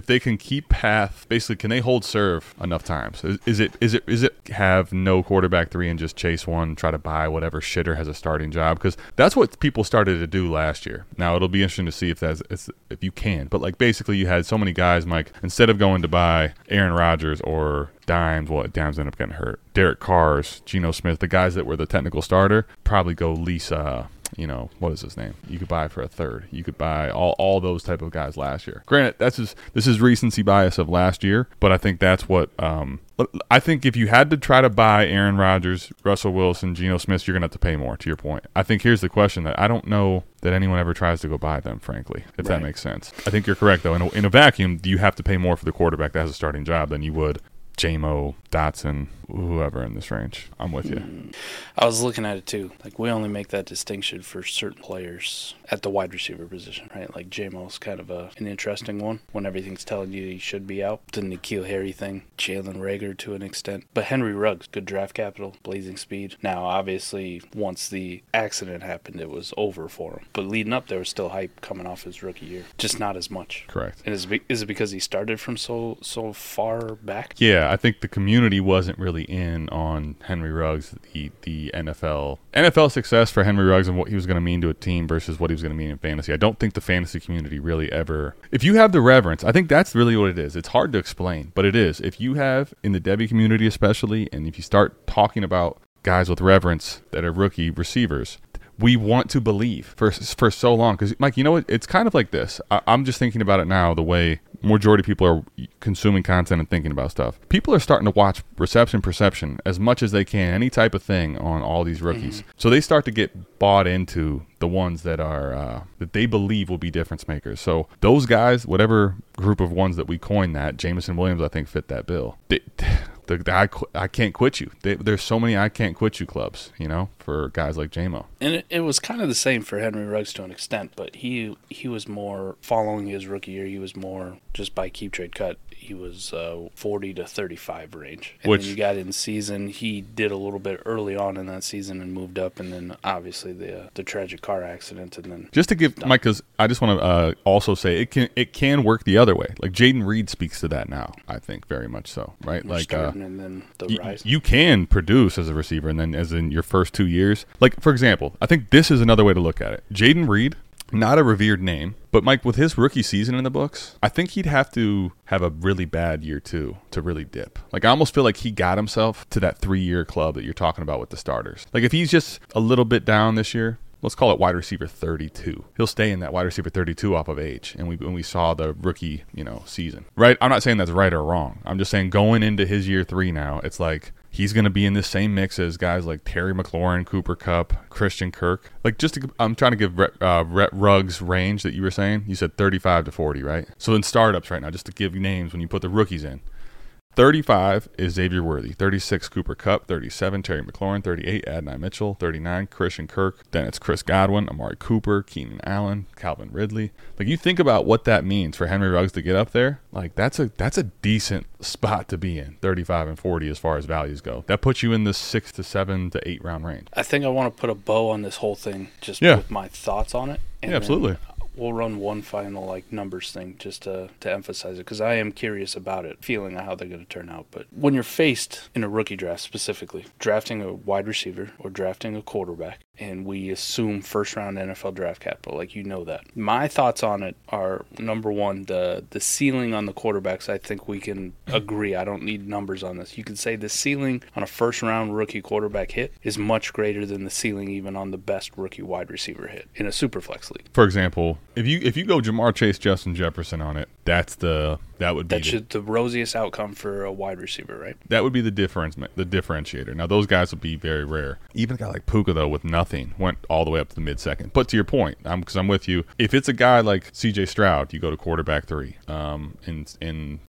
path, basically, can they hold serve enough times? Is it have no quarterback 3 and just chase one, try to buy whatever shitter has a starting job? Because that's what people started to do last year. Now it'll be interesting to see if you can. But like basically, you had so many guys, Mike. Instead of going to buy Aaron Rodgers or Dimes ended up getting hurt. Derek Carr's, Geno Smith, the guys that were the technical starter, probably go lease. What is his name? You could buy for a third. You could buy all those type of guys last year. Granted, this is recency bias of last year, but I think that's what I think if you had to try to buy Aaron Rodgers, Russell Wilson, Geno Smith, you're going to have to pay more, to your point. I think here's the question that I don't know that anyone ever tries to go buy them, frankly, if that makes sense. I think you're correct, though. In a vacuum, you have to pay more for the quarterback that has a starting job than you would JMO, Dotson, whoever in this range. I'm with you. I was looking at it too. Like, we only make that distinction for certain players at the wide receiver position, right? Like, JMO's kind of an interesting one when everything's telling you he should be out. The N'Keal Harry thing, Jalen Reagor to an extent. But Henry Ruggs, good draft capital, blazing speed. Now, obviously, once the accident happened, it was over for him. But leading up, there was still hype coming off his rookie year. Just not as much. Correct. And is it because he started from so far back? Yeah, I think the community wasn't really in on Henry Ruggs, the NFL success for Henry Ruggs and what he was going to mean to a team versus what he was going to mean in fantasy. I don't think the fantasy community really ever, if you have the reverence, I think that's really what it is. It's hard to explain, but it is. If you have, in the Debbie community especially, and if you start talking about guys with reverence that are rookie receivers, we want to believe for so long. Because, Mike, you know what? It's kind of like this. I'm just thinking about it now, the way majority of people are consuming content and thinking about stuff. People are starting to watch reception perception as much as they can, any type of thing on all these rookies. So they start to get bought into the ones that are that they believe will be difference makers. So those guys, whatever group of ones that we coined that, Jameson Williams, I think, fit that bill. I can't quit you. There's so many I can't quit you clubs, for guys like JMO. And it was kind of the same for Henry Ruggs to an extent, but he was more, following his rookie year, he was more just by keep trade cut. He was 40 to 35 range. And then you got in season, he did a little bit early on in that season and moved up, and then obviously the tragic car accident, and then just to give Mike, because I just want to also say it can work the other way. Like Jaden Reed speaks to that now, I think, very much so, right? Like and then the rise. You can produce as a receiver, and then as in your first 2 years. Like, for example, I think this is another way to look at it. Jaden Reed, not a revered name, but Mike, with his rookie season in the books, I think he'd have to have a really bad year too to really dip. Like, I almost feel like he got himself to that 3-year club that you're talking about with the starters. Like, if he's just a little bit down this year, let's call it wide receiver 32. He'll stay in that wide receiver 32 off of age. And we saw the rookie, season. Right? I'm not saying that's right or wrong. I'm just saying going into his year 3 now, it's like he's going to be in this same mix as guys like Terry McLaurin, Cooper Kupp, Christian Kirk. Like, I'm trying to give Ruggs range that you were saying. You said 35 to 40, right? So in startups right now, just to give names when you put the rookies in. 35 is Xavier Worthy, 36 Cooper Kupp, 37 Terry McLaurin, 38 Adonai Mitchell, 39 Christian Kirk, then it's Chris Godwin, Amari Cooper, Keenan Allen, Calvin Ridley. Like, you think about what that means for Henry Ruggs to get up there, like that's a decent spot to be in, 35 and 40 as far as values go. That puts you in the 6 to 7 to 8 round range. I think I want to put a bow on this whole thing just with my thoughts on it. And absolutely. We'll run one final numbers thing just to emphasize it, because I am curious about it, feeling how they're going to turn out. But when you're faced in a rookie draft specifically, drafting a wide receiver or drafting a quarterback, and we assume first-round NFL draft capital, that. My thoughts on it are, number one, the ceiling on the quarterbacks, I think we can agree. I don't need numbers on this. You can say the ceiling on a first-round rookie quarterback hit is much greater than the ceiling even on the best rookie wide receiver hit in a Superflex league. For example, if you go Jamar Chase, Justin Jefferson on it, that would be the rosiest outcome for a wide receiver, right? That would be the differentiator. Now, those guys would be very rare. Even a guy like Puka, though, with nothing, went all the way up to the mid-second. But to your point, because I'm with you, if it's a guy like C.J. Stroud, you go to quarterback 3. In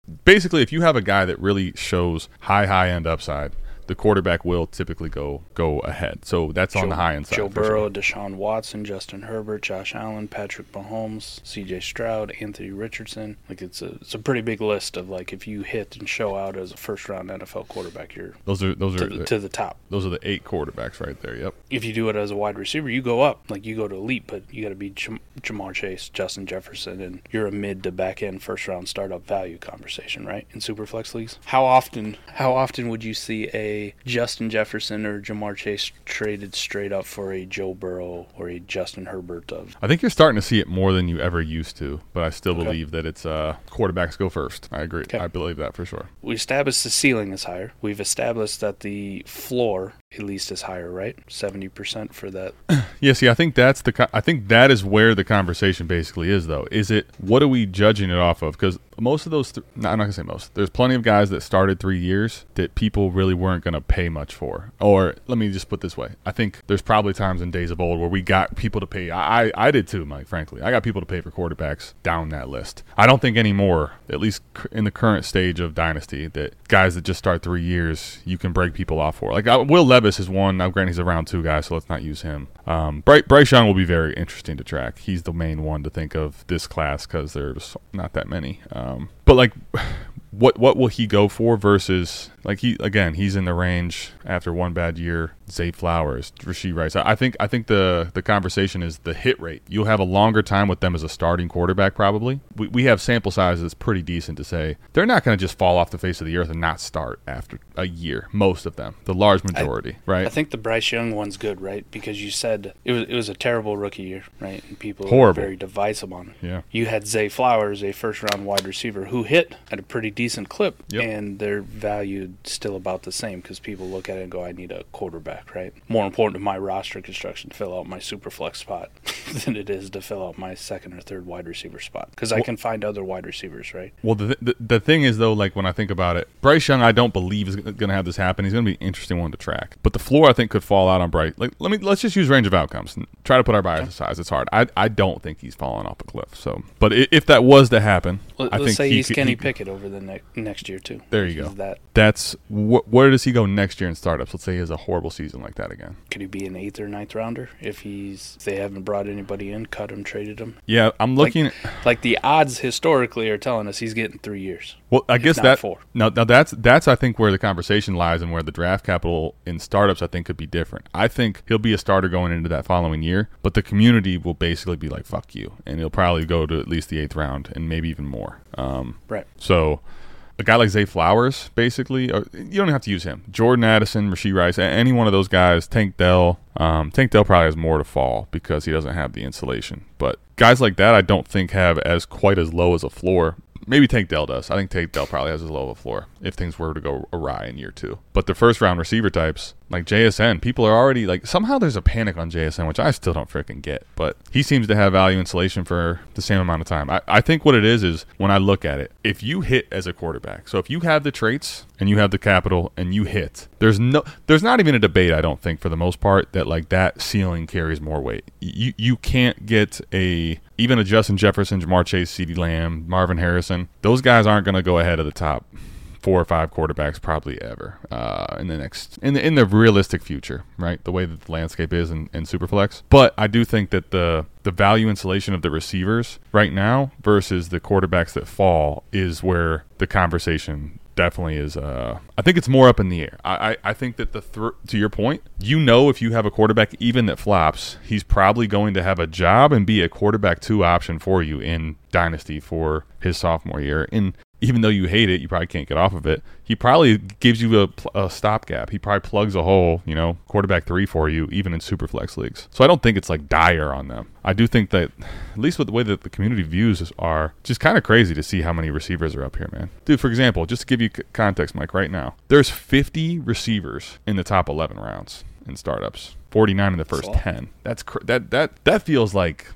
basically, if you have a guy that really shows high end upside, the quarterback will typically go ahead. So that's on the high end side. Joe Burrow, Deshaun Watson, Justin Herbert, Josh Allen, Patrick Mahomes, C.J. Stroud, Anthony Richardson. Like it's a pretty big list of like if you hit and show out as a first round NFL quarterback, you're those are to the top. Those are the 8 quarterbacks right there. Yep. If you do it as a wide receiver, you go up. Like you go to elite, but you got to be Jamar Chase, Justin Jefferson, and you're a mid to back end first round startup value conversation, right? In Superflex leagues. How often would you see a Justin Jefferson or Jamar Chase traded straight up for a Joe Burrow or a Justin Herbert of? I think you're starting to see it more than you ever used to, but I still believe that it's quarterbacks go first. I agree. Okay. I believe that for sure. We established the ceiling is higher. We've established that the floor at least is higher, right? 70% for that. Yeah, see, I think that is where the conversation basically is, though. Is it, what are we judging it off of? Because most of those, I'm not going to say most. There's plenty of guys that started 3 years that people really weren't going to pay much for. Or let me just put it this way. I think there's probably times in days of old where we got people to pay. I did too, Mike, frankly. I got people to pay for quarterbacks down that list. I don't think anymore, at least in the current stage of Dynasty, that guys that just start 3 years, you can break people off for. Like Will Levis is one. Now, granted, he's a round 2 guy, so let's not use him. Bryce Young will be very interesting to track. He's the main one to think of this class because there's not that many. But like, what will he go for versus like he's in the range after one bad year. Zay Flowers, Rashee Rice. I think the conversation is the hit rate. You'll have a longer time with them as a starting quarterback probably. We have sample sizes that's pretty decent to say they're not going to just fall off the face of the earth and not start after a year. Most of them, the large majority, right? I think the Bryce Young one's good, right? Because you said it was a terrible rookie year, right? And people were very divisive on it. Yeah. You had Zay Flowers, a first round wide receiver who hit at a pretty decent clip, yep. And they're valued still about the same because people look at it and go, I need a quarterback. Right? More important to my roster construction to fill out my super flex spot than it is to fill out my second or third wide receiver spot because I can find other wide receivers, right? Well, the thing is though, like when I think about it, Bryce Young, I don't believe is going to have this happen. He's going to be an interesting one to track, but the floor I think could fall out on Bryce. Like let's just use range of outcomes and try to put our bias aside. It's hard. I don't think he's falling off a cliff. So, but if that was to happen, I think he's Kenny Pickett over the next year too. There you go. That's where does he go next year in startups? Let's say he has a horrible season like that again. Could he be an 8th or 9th rounder if they haven't brought anybody in, cut him, traded him? Yeah, I'm looking like the odds historically are telling us he's getting 3 years. Well, I guess that 4. Now that's I think where the conversation lies and where the draft capital in startups I think could be different. I think he'll be a starter going into that following year, but the community will basically be like fuck you, and he'll probably go to at least the 8th round and maybe even more. Right. So a guy like Zay Flowers, basically, or you don't have to use him. Jordan Addison, Rashee Rice, any one of those guys. Tank Dell. Tank Dell probably has more to fall because he doesn't have the insulation. But guys like that, I don't think have quite as low as a floor. Maybe Tank Dell does. I think Tank Dell probably has as low of a floor if things were to go awry in year 2. But the first round receiver types, like JSN, people are already like, somehow there's a panic on JSN, which I still don't freaking get. But he seems to have value insulation for the same amount of time. I think what it is when I look at it, if you hit as a quarterback, so if you have the traits and you have the capital and you hit, there's not even a debate, I don't think, for the most part, that like that ceiling carries more weight. You can't get even a Justin Jefferson, Jamar Chase, CeeDee Lamb, Marvin Harrison. Those guys aren't going to go ahead of the top 4 or 5 quarterbacks probably ever in the realistic future, right? The way that the landscape is in Superflex. But I do think that the value insulation of the receivers right now versus the quarterbacks that fall is where the conversation definitely is. I think it's more up in the air. I think that to your point, if you have a quarterback even that flops, he's probably going to have a job and be a quarterback 2 option for you in Dynasty for his sophomore year. And even though you hate it, you probably can't get off of it. He probably gives you a stopgap. He probably plugs a hole, quarterback 3 for you, even in Superflex leagues. So I don't think it's like dire on them. I do think that, at least with the way that the community views are, just kind of crazy to see how many receivers are up here, man. Dude, for example, just to give you context, Mike, right now, there's 50 receivers in the top 11 rounds in startups. 49 in the first 10. That feels like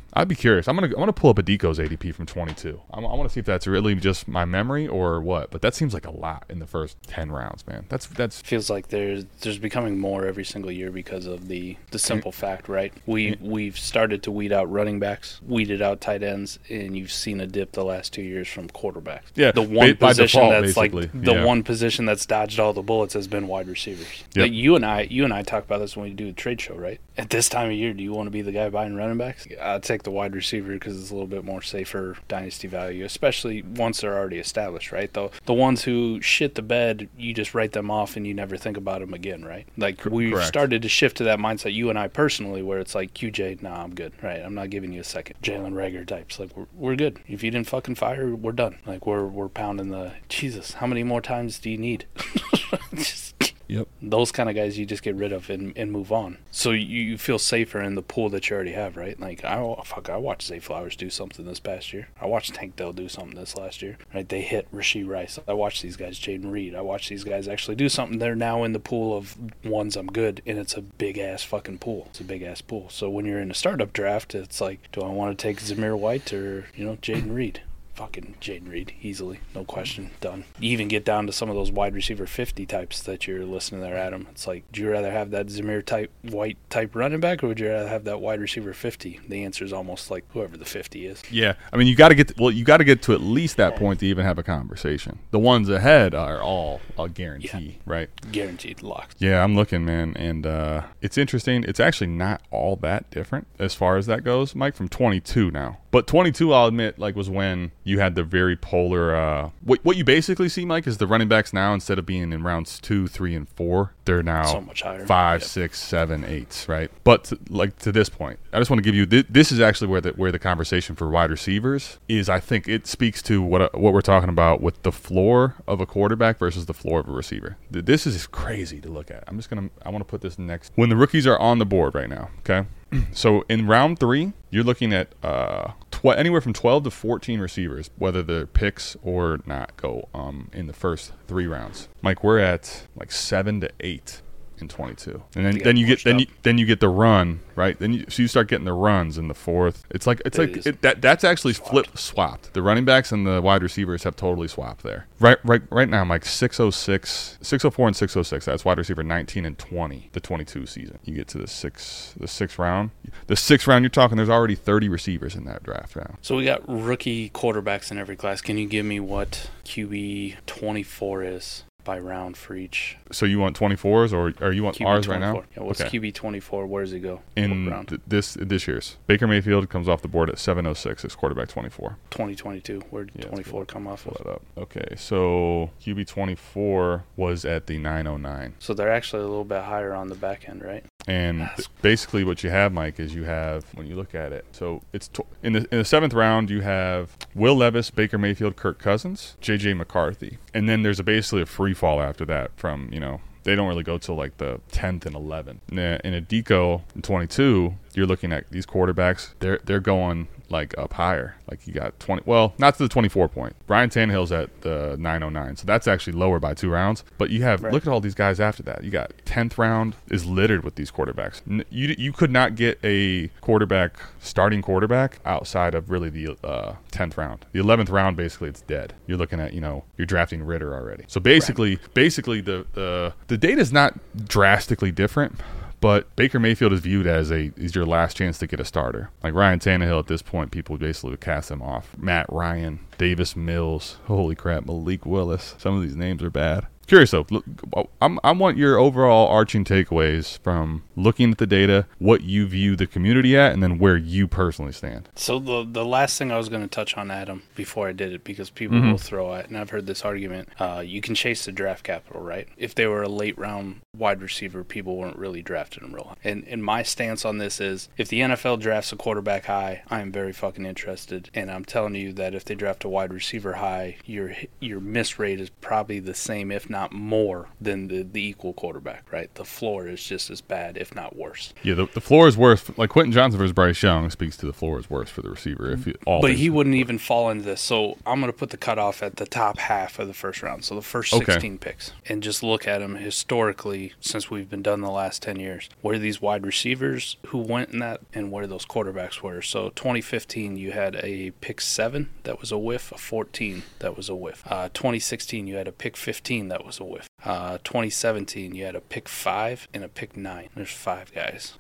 I'd be curious. I'm gonna pull up Adiko's ADP from 22. I want to see if that's really just my memory or what. But that seems like a lot in the first 10 rounds, man. That's feels like there's becoming more every single year because of the simple fact, right? We've started to weed out running backs, weeded out tight ends, and you've seen a dip the last 2 years from quarterbacks. Yeah, the one by position default, that's like basically. the one position that's dodged all the bullets has been wide receivers. Yep. Like you and I talk about this when we do the trade show, right? At this time of year, do you want to be the guy buying running backs? I'd take the wide receiver because it's a little bit more safer dynasty value, especially once they're already established, right? Though the ones who shit the bed, you just write them off and you never think about them again, right? Like we've Correct. started to shift to that mindset, you and I personally, where it's like QJ, nah, I'm good, right? I'm not giving you a second. Jalen Reagor types, like we're good. If you didn't fucking fire, we're done. Like we're pounding the Jesus. How many more times do you need? Yep. Those kind of guys you just get rid of and move on. So you feel safer in the pool that you already have, right? Like, I watched Zay Flowers do something this past year. I watched Tank Dell do something this last year, right? They hit Rashee Rice. I watched these guys, Jaden Reed. I watched these guys actually do something. They're now in the pool of ones I'm good, and it's a big-ass fucking pool. It's a big-ass pool. So when you're in a startup draft, it's like, do I want to take Zamir White or, Jaden Reed? Fucking Jaden Reed, easily, no question, done. You even get down to some of those wide receiver 50 types that you're listening there, Adam. It's like, do you rather have that Zamir type, White type running back, or would you rather have that wide receiver 50? The answer is almost like whoever the 50 is. Yeah, I mean, you got to get to at least that point to even have a conversation. The ones ahead are all a guarantee, right? Guaranteed locked. Yeah, I'm looking, man, and it's interesting. It's actually not all that different as far as that goes, Mike, from 22 now. But 22, I'll admit, like, was when you had the very polar. What you basically see, Mike, is the running backs now, instead of being in rounds 2, 3, and 4, they're now so much higher. 5, 6, 7, 8, right? But to this point, I just want to give you this is actually where the conversation for wide receivers is. I think it speaks to what we're talking about with the floor of a quarterback versus the floor of a receiver. This is crazy to look at. I want to put this next when the rookies are on the board right now. Okay. So in round 3, you're looking at anywhere from 12 to 14 receivers, whether they're picks or not, go in the first 3 rounds. Mike, we're at like 7 to 8 in 22, and then you get the run, right? So you start getting the runs in the 4th. That's actually swapped. The running backs and the wide receivers have totally swapped there. Right now, Mike, 606, 604, and 606. That's wide receiver 19 and 20, the 22 season. You get to the sixth round. The 6th round, you're talking. There's already 30 receivers in that draft now. So we got rookie quarterbacks in every class. Can you give me what QB 24 is? By round for each. So you want 24s or you want QB ours 24. right now? Yeah, what's QB 24? Where does it go? In this year's. Baker Mayfield comes off the board at 706 as quarterback 24. 2022. Where did 24 come off of? Pull that up. Okay, so QB 24 was at the 909. So they're actually a little bit higher on the back end, right? And basically what you have, Mike, is you have, when you look at it, so it's in the 7th round, you have Will Levis, Baker Mayfield, Kirk Cousins, J.J. McCarthy. And then there's basically a free fall after that from, they don't really go till like the 10th and 11th. In a Deco in 22, you're looking at these quarterbacks, they're going like up higher. Like you got 20, well, not to the 24 point. Ryan Tannehill's at the 909, so that's actually lower by 2 rounds. But you have, look at all these guys after that. You got 10th round is littered with these quarterbacks. You could not get a starting quarterback outside of really the 10th round. The 11th round, basically, it's dead. You're looking at, you're drafting Ritter already. So basically the data is not drastically different. But Baker Mayfield is viewed as is your last chance to get a starter. Like Ryan Tannehill at this point, people basically would cast him off. Matt Ryan, Davis Mills, holy crap, Malik Willis. Some of these names are bad. Curious though, I want your overall arching takeaways from looking at the data, what you view the community at, and then where you personally stand. So the last thing I was going to touch on, Adam, before I did it, because people will throw at, and I've heard this argument, you can chase the draft capital, right? If they were a late round wide receiver, people weren't really drafting them real high. And my stance on this is, if the NFL drafts a quarterback high, I am very fucking interested. And I'm telling you that if they draft a wide receiver high, your miss rate is probably the same, if not not more than the equal quarterback, right? The floor is just as bad, if not worse. Yeah, the floor is worse. Like Quentin Johnson versus Bryce Young speaks to the floor is worse for the receiver. But he wouldn't even fall into this. So I'm going to put the cutoff at the top half of the first round. So the first 16 picks. And just look at them historically since we've been done the last 10 years. Where these wide receivers who went in that and where those quarterbacks were. So 2015, you had a pick 7 that was a whiff, a 14 that was a whiff. 2016, you had a pick 15 that was a whiff. 2017, you had a pick 5 and a pick 9. There's 5 guys.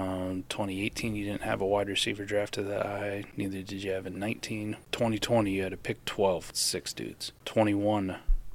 2018, you didn't have a wide receiver drafted that high. Neither did you have in 19. 2020, you had a pick 12, 6 dudes. 21,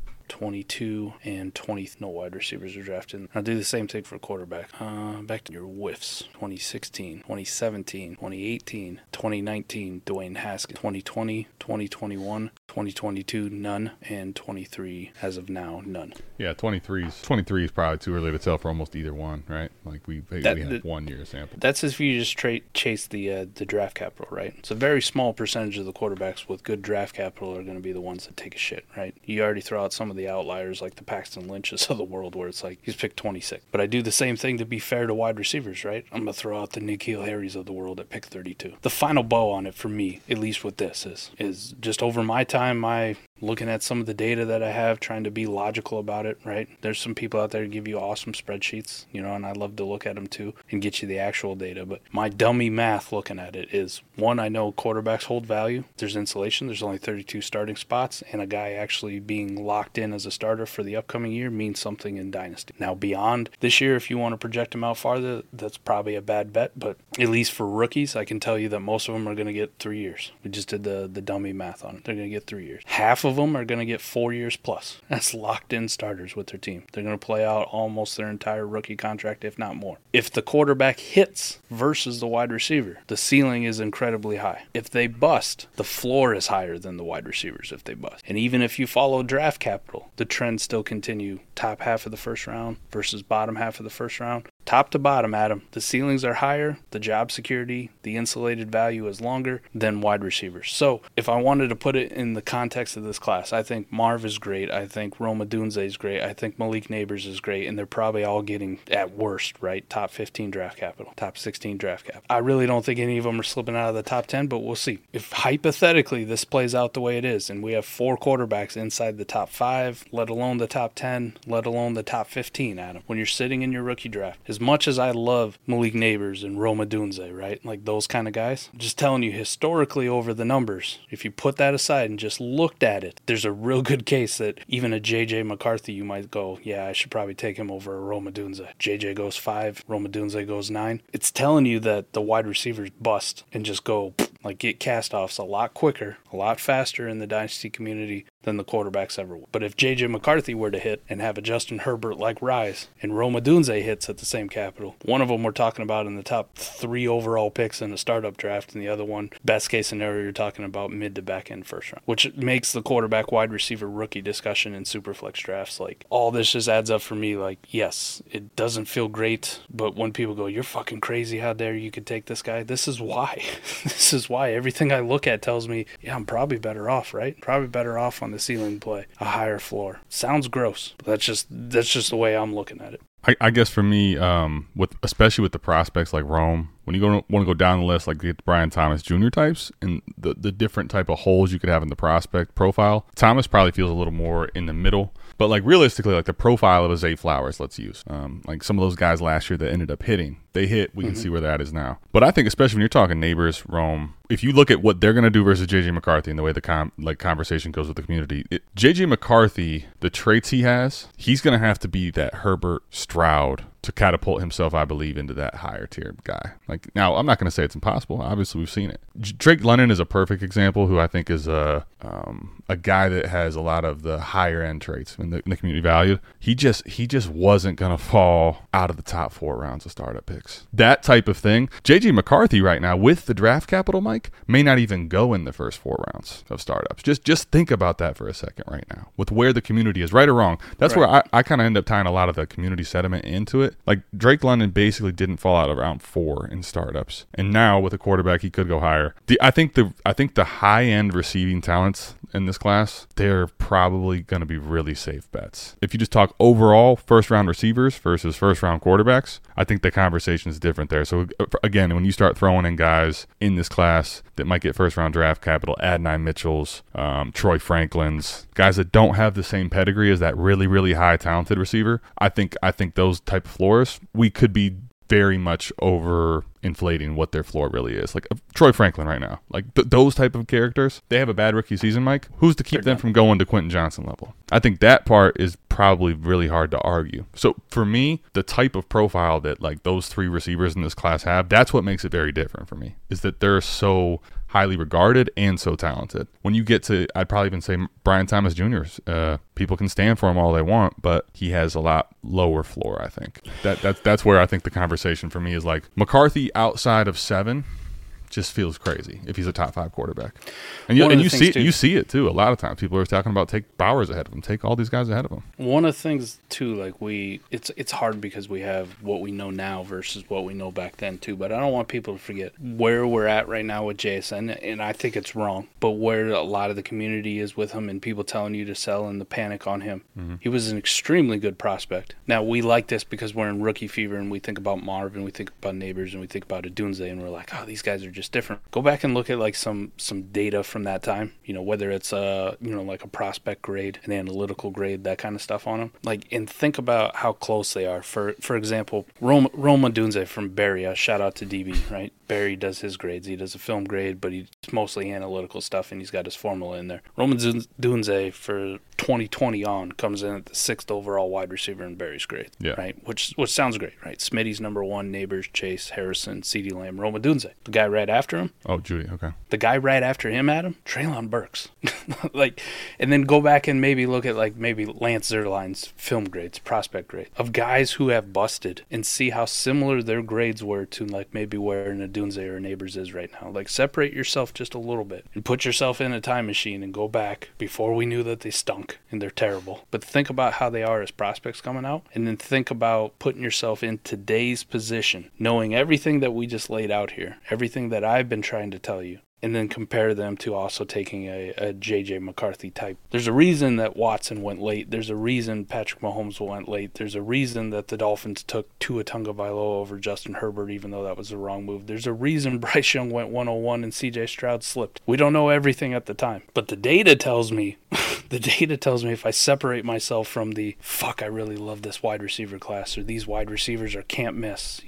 22, and 20, no wide receivers were drafted. I'll do the same thing for quarterback. Back to your whiffs. 2016, 2017, 2018, 2019, Dwayne Haskins. 2020, 2021, 2022, none, and 23, as of now, none. Yeah, 23 is probably too early to tell for almost either one, right? Like we have 1 year sample. That's if you just chase the draft capital, right? It's a very small percentage of the quarterbacks with good draft capital are going to be the ones that take a shit, right? You already throw out some of the outliers like the Paxton Lynches of the world where it's like he's picked 26. But I do the same thing to be fair to wide receivers, right? I'm going to throw out the N'Keal Harrys of the world at pick 32. The final bow on it for me, at least with this, is just over my time, looking at some of the data that I have, trying to be logical about it, right? There's some people out there who give you awesome spreadsheets, and I love to look at them too and get you the actual data. But my dummy math looking at it is, one, I know quarterbacks hold value. There's insulation. There's only 32 starting spots, and a guy actually being locked in as a starter for the upcoming year means something in Dynasty. Now, beyond this year, if you want to project him out farther, that's probably a bad bet. But at least for rookies, I can tell you that most of them are going to get 3 years. We just did the dummy math on it. They're going to get 3 years. Half of them are going to get 4 years plus. That's locked in starters with their team. They're going to play out almost their entire rookie contract, if not more. If the quarterback hits versus the wide receiver, the ceiling is incredibly high. If they bust, the floor is higher than the wide receivers if they bust. And even if you follow draft capital, the trends still continue. Top half of the first round versus bottom half of the first round. Top to bottom, Adam, the ceilings are higher, the job security, the insulated value is longer than wide receivers. So if I wanted to put it in the context of this class, I think Marv is great. I think Rome Odunze is great. I think Malik Neighbors is great. And they're probably all getting, at worst, right, top 15 draft capital, top 16 draft capital. I really don't think any of them are slipping out of the top 10, but we'll see. If hypothetically this plays out the way it is, and we have 4 quarterbacks inside the top 5, let alone the top 10, let alone the top 15, Adam, when you're sitting in your rookie draft, as much as I love Malik Neighbors and Rome Odunze, right? Like those kind of guys. Just telling you historically over the numbers, if you put that aside and just looked at it, there's a real good case that even a J.J. McCarthy, you might go, yeah, I should probably take him over a Rome Odunze. J.J. goes 5, Rome Odunze goes 9. It's telling you that the wide receivers bust and just go, like get cast-offs a lot quicker, a lot faster in the dynasty community than the quarterbacks ever will. But if J.J. McCarthy were to hit and have a Justin Herbert-like rise and Rome Odunze hits at the same capital, one of them we're talking about in the top 3 overall picks in the startup draft, and the other one, best case scenario, you're talking about mid to back end first round, which makes the quarterback wide receiver rookie discussion in Superflex drafts, like all this just adds up for me. Like, yes, it doesn't feel great, but when people go, you're fucking crazy, how dare you could take this guy, this is why. This is why everything I look at tells me, yeah, I'm probably better off, right? Probably better off on the ceiling play, a higher floor. Sounds gross, but that's just the way I'm looking at it. I guess for me, especially with the prospects like Rome, when you want to go down the list, like get Brian Thomas Jr. types and the different type of holes you could have in the prospect profile, Thomas probably feels a little more in the middle. But like realistically, like the profile of a Zay Flowers, let's use. Like some of those guys last year that ended up hitting, they hit. We can see where that is now. But I think especially when you're talking Neighbors, Rome, if you look at what they're going to do versus J.J. McCarthy and the way the conversation goes with the community, J.J. McCarthy, the traits he has, he's going to have to be that Herbert Stroud to catapult himself, I believe, into that higher tier guy. Like now, I'm not going to say it's impossible. Obviously, we've seen it. Drake London is a perfect example, who I think is a guy that has a lot of the higher end traits in the community valued. He just wasn't going to fall out of the top 4 rounds of startup picks. That type of thing. J.J. McCarthy right now with the draft capital, Mike, may not even go in the first 4 rounds of startups. Just think about that for a second right now with where the community is, right or wrong. That's right. Where I kind of end up tying a lot of the community sentiment into it. Like Drake London basically didn't fall out of round 4 in startups, and now with a quarterback he could go higher. I think the high end receiving talents in this class, they're probably going to be really safe bets. If you just talk overall first-round receivers versus first-round quarterbacks, I think the conversation is different there. So, again, when you start throwing in guys in this class that might get first-round draft capital, Adonai Mitchells, Troy Franklins, guys that don't have the same pedigree as that really, really high talented receiver, I think those type of floors, we could be very much over inflating what their floor really is. Like Troy Franklin right now, like those type of characters, they have a bad rookie season, Mike. Who's to keep them from going to Quentin Johnson level? I think that part is probably really hard to argue. So for me, the type of profile that like those three receivers in this class have, that's what makes it very different for me, is that they're so highly regarded and so talented. When you get to, I'd probably even say Brian Thomas Jr., people can stand for him all they want, but he has a lot lower floor, I think. That's where I think the conversation for me is like McCarthy outside of 7 just feels crazy if he's a top 5 quarterback. And you see it too. A lot of times people are talking about take Bowers ahead of him, take all these guys ahead of him. One of the things too, like it's hard because we have what we know now versus what we know back then too. But I don't want people to forget where we're at right now with JSN, and I think it's wrong. But where a lot of the community is with him and people telling you to sell and the panic on him, he was an extremely good prospect. Now we like this because we're in rookie fever and we think about Marv and we think about Neighbors and we think about Adunze and we're like, oh, these guys are just different. Go back and look at like some data from that time, whether it's like a prospect grade, an analytical grade, that kind of stuff on them, like, and think about how close they are. For example, Rome Odunze from Barry, shout out to DB, right? Barry does his grades. He does a film grade, but he's mostly analytical stuff, and he's got his formula in there. Roman Odunze for 2020 on comes in at the 6th overall wide receiver in Barry's grade, right? Which sounds great, right? Smitty's number 1, Neighbors, Chase, Harrison, CeeDee Lamb, Rome Odunze. The guy right after him. Oh, Judy, okay. The guy right after him, Adam, Treylon Burks. And then go back and maybe look at maybe Lance Zierlein's film grades, prospect grade, of guys who have busted and see how similar their grades were to maybe where an Odunze or Neighbors is right now. Separate yourself just a little bit and put yourself in a time machine and go back before we knew that they stunk and they're terrible. But think about how they are as prospects coming out, and then think about putting yourself in today's position, knowing everything that we just laid out here, everything that I've been trying to tell you, and then compare them to also taking a J.J. McCarthy type. There's a reason that Watson went late. There's a reason Patrick Mahomes went late. There's a reason that the Dolphins took Tua Tagovailoa over Justin Herbert, even though that was the wrong move. There's a reason Bryce Young went 101 and C.J. Stroud slipped. We don't know everything at the time. But the data tells me, if I separate myself from I really love this wide receiver class, or these wide receivers are can't miss,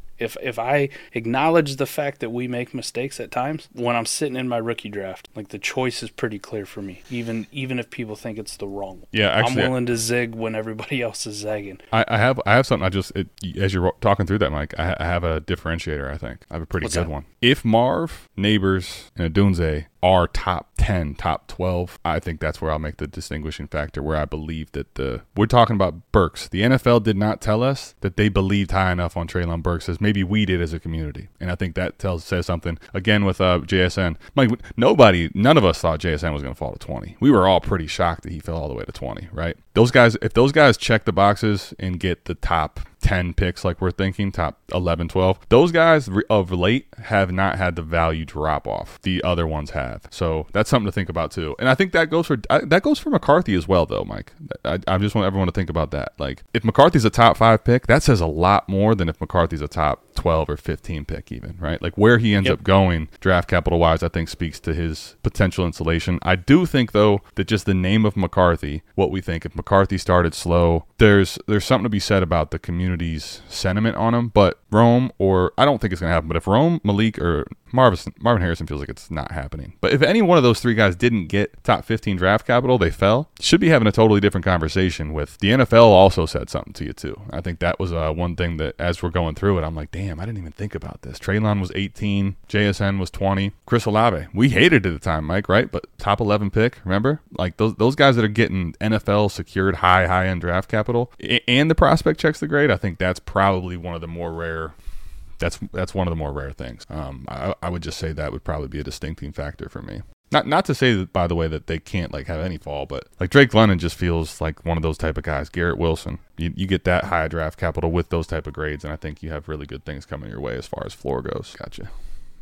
If I acknowledge the fact that we make mistakes at times, when I'm sitting in my rookie draft, the choice is pretty clear for me, even if people think it's the wrong one. Yeah, actually, I'm willing to zig when everybody else is zagging. I have something. As you're talking through that, Mike, I have a differentiator. I think I have a pretty good one. If Marv, Neighbors, and Odunze are top 10, top 12, I think that's where I'll make the distinguishing factor, where I believe that we're talking about Burks. The NFL did not tell us that they believed high enough on Treylon Burks as maybe we did as a community. And I think that says something. Again, with JSN, Mike, none of us thought JSN was going to fall to 20. We were all pretty shocked that he fell all the way to 20, right? If those guys check the boxes and get the top 10 picks like we're thinking, top 11, 12, those guys of late have not had the value drop off. The other ones have. So that's something to think about too. And I think that goes for McCarthy as well, though, Mike. I just want everyone to think about that. If McCarthy's a top 5 pick, that says a lot more than if McCarthy's a top 12 or 15 pick even, right? Where he ends up going draft capital wise, I think speaks to his potential insulation. I do think, though, that just the name of McCarthy, what we think, if McCarthy started slow, there's something to be said about the community's sentiment on him. But Rome, or I don't think it's going to happen, but if Rome, Malik, or Marvin Harrison feels like it's not happening. But if any one of those 3 guys didn't get top 15 draft capital, they fell, should be having a totally different conversation with the NFL also said something to you too. I think that was one thing that as we're going through it, I'm like, damn, I didn't even think about this. Treylon was 18, JSN was 20, Chris Olave, we hated at the time, Mike, right? But top 11 pick, remember? Those guys that are getting NFL secured high-end draft capital and the prospect checks the grade, I think that's probably one of the more rare. That's one of the more rare things. I would just say that would probably be a distincting factor for me. Not to say that, by the way, that they can't have any fall, but Drake Glennon just feels like one of those type of guys. Garrett Wilson, you get that high draft capital with those type of grades, and I think you have really good things coming your way as far as floor goes. Gotcha.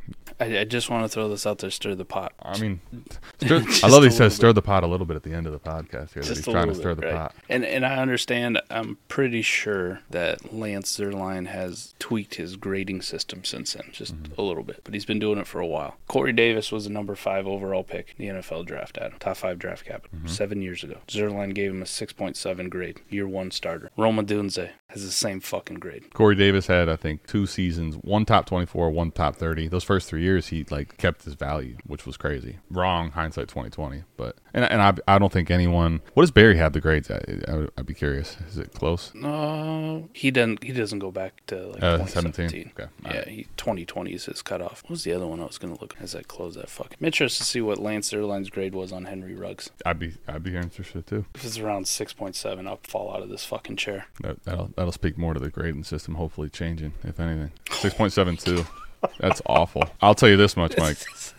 I just want to throw this out there, stir the pot. I mean, I love that he says stir the pot a little bit at the end of the podcast here. That he's trying to stir the pot. And I understand, I'm pretty sure that Lance Zierlein has tweaked his grading system since then, just a little bit. But he's been doing it for a while. Corey Davis was a number 5 overall pick in the NFL draft, Adam. Top 5 draft capital, 7 years ago. Zierlein gave him a 6.7 grade, year 1 starter. Rome Odunze has the same fucking grade. Corey Davis had, I think, 2 seasons, 1 top 24, 1 top 30. Those first 3 years, he like kept his value, which was crazy. Wrong, hindsight 2020. But and I don't think anyone. What does Barry have the grades at? I'd be curious. Is it close? No, he doesn't go back to like 2017. Okay. Yeah, 2020 is his cutoff. What was the other one I was going to look as I close that fucking? I'm interested to see what Lance Zierlein's grade was on Henry Ruggs. I'd be interested too. If it's around 6.7, I'll fall out of this fucking chair. That'll speak more to the grading system, hopefully changing, if anything. 6.72. That's awful. I'll tell you this much, Mike.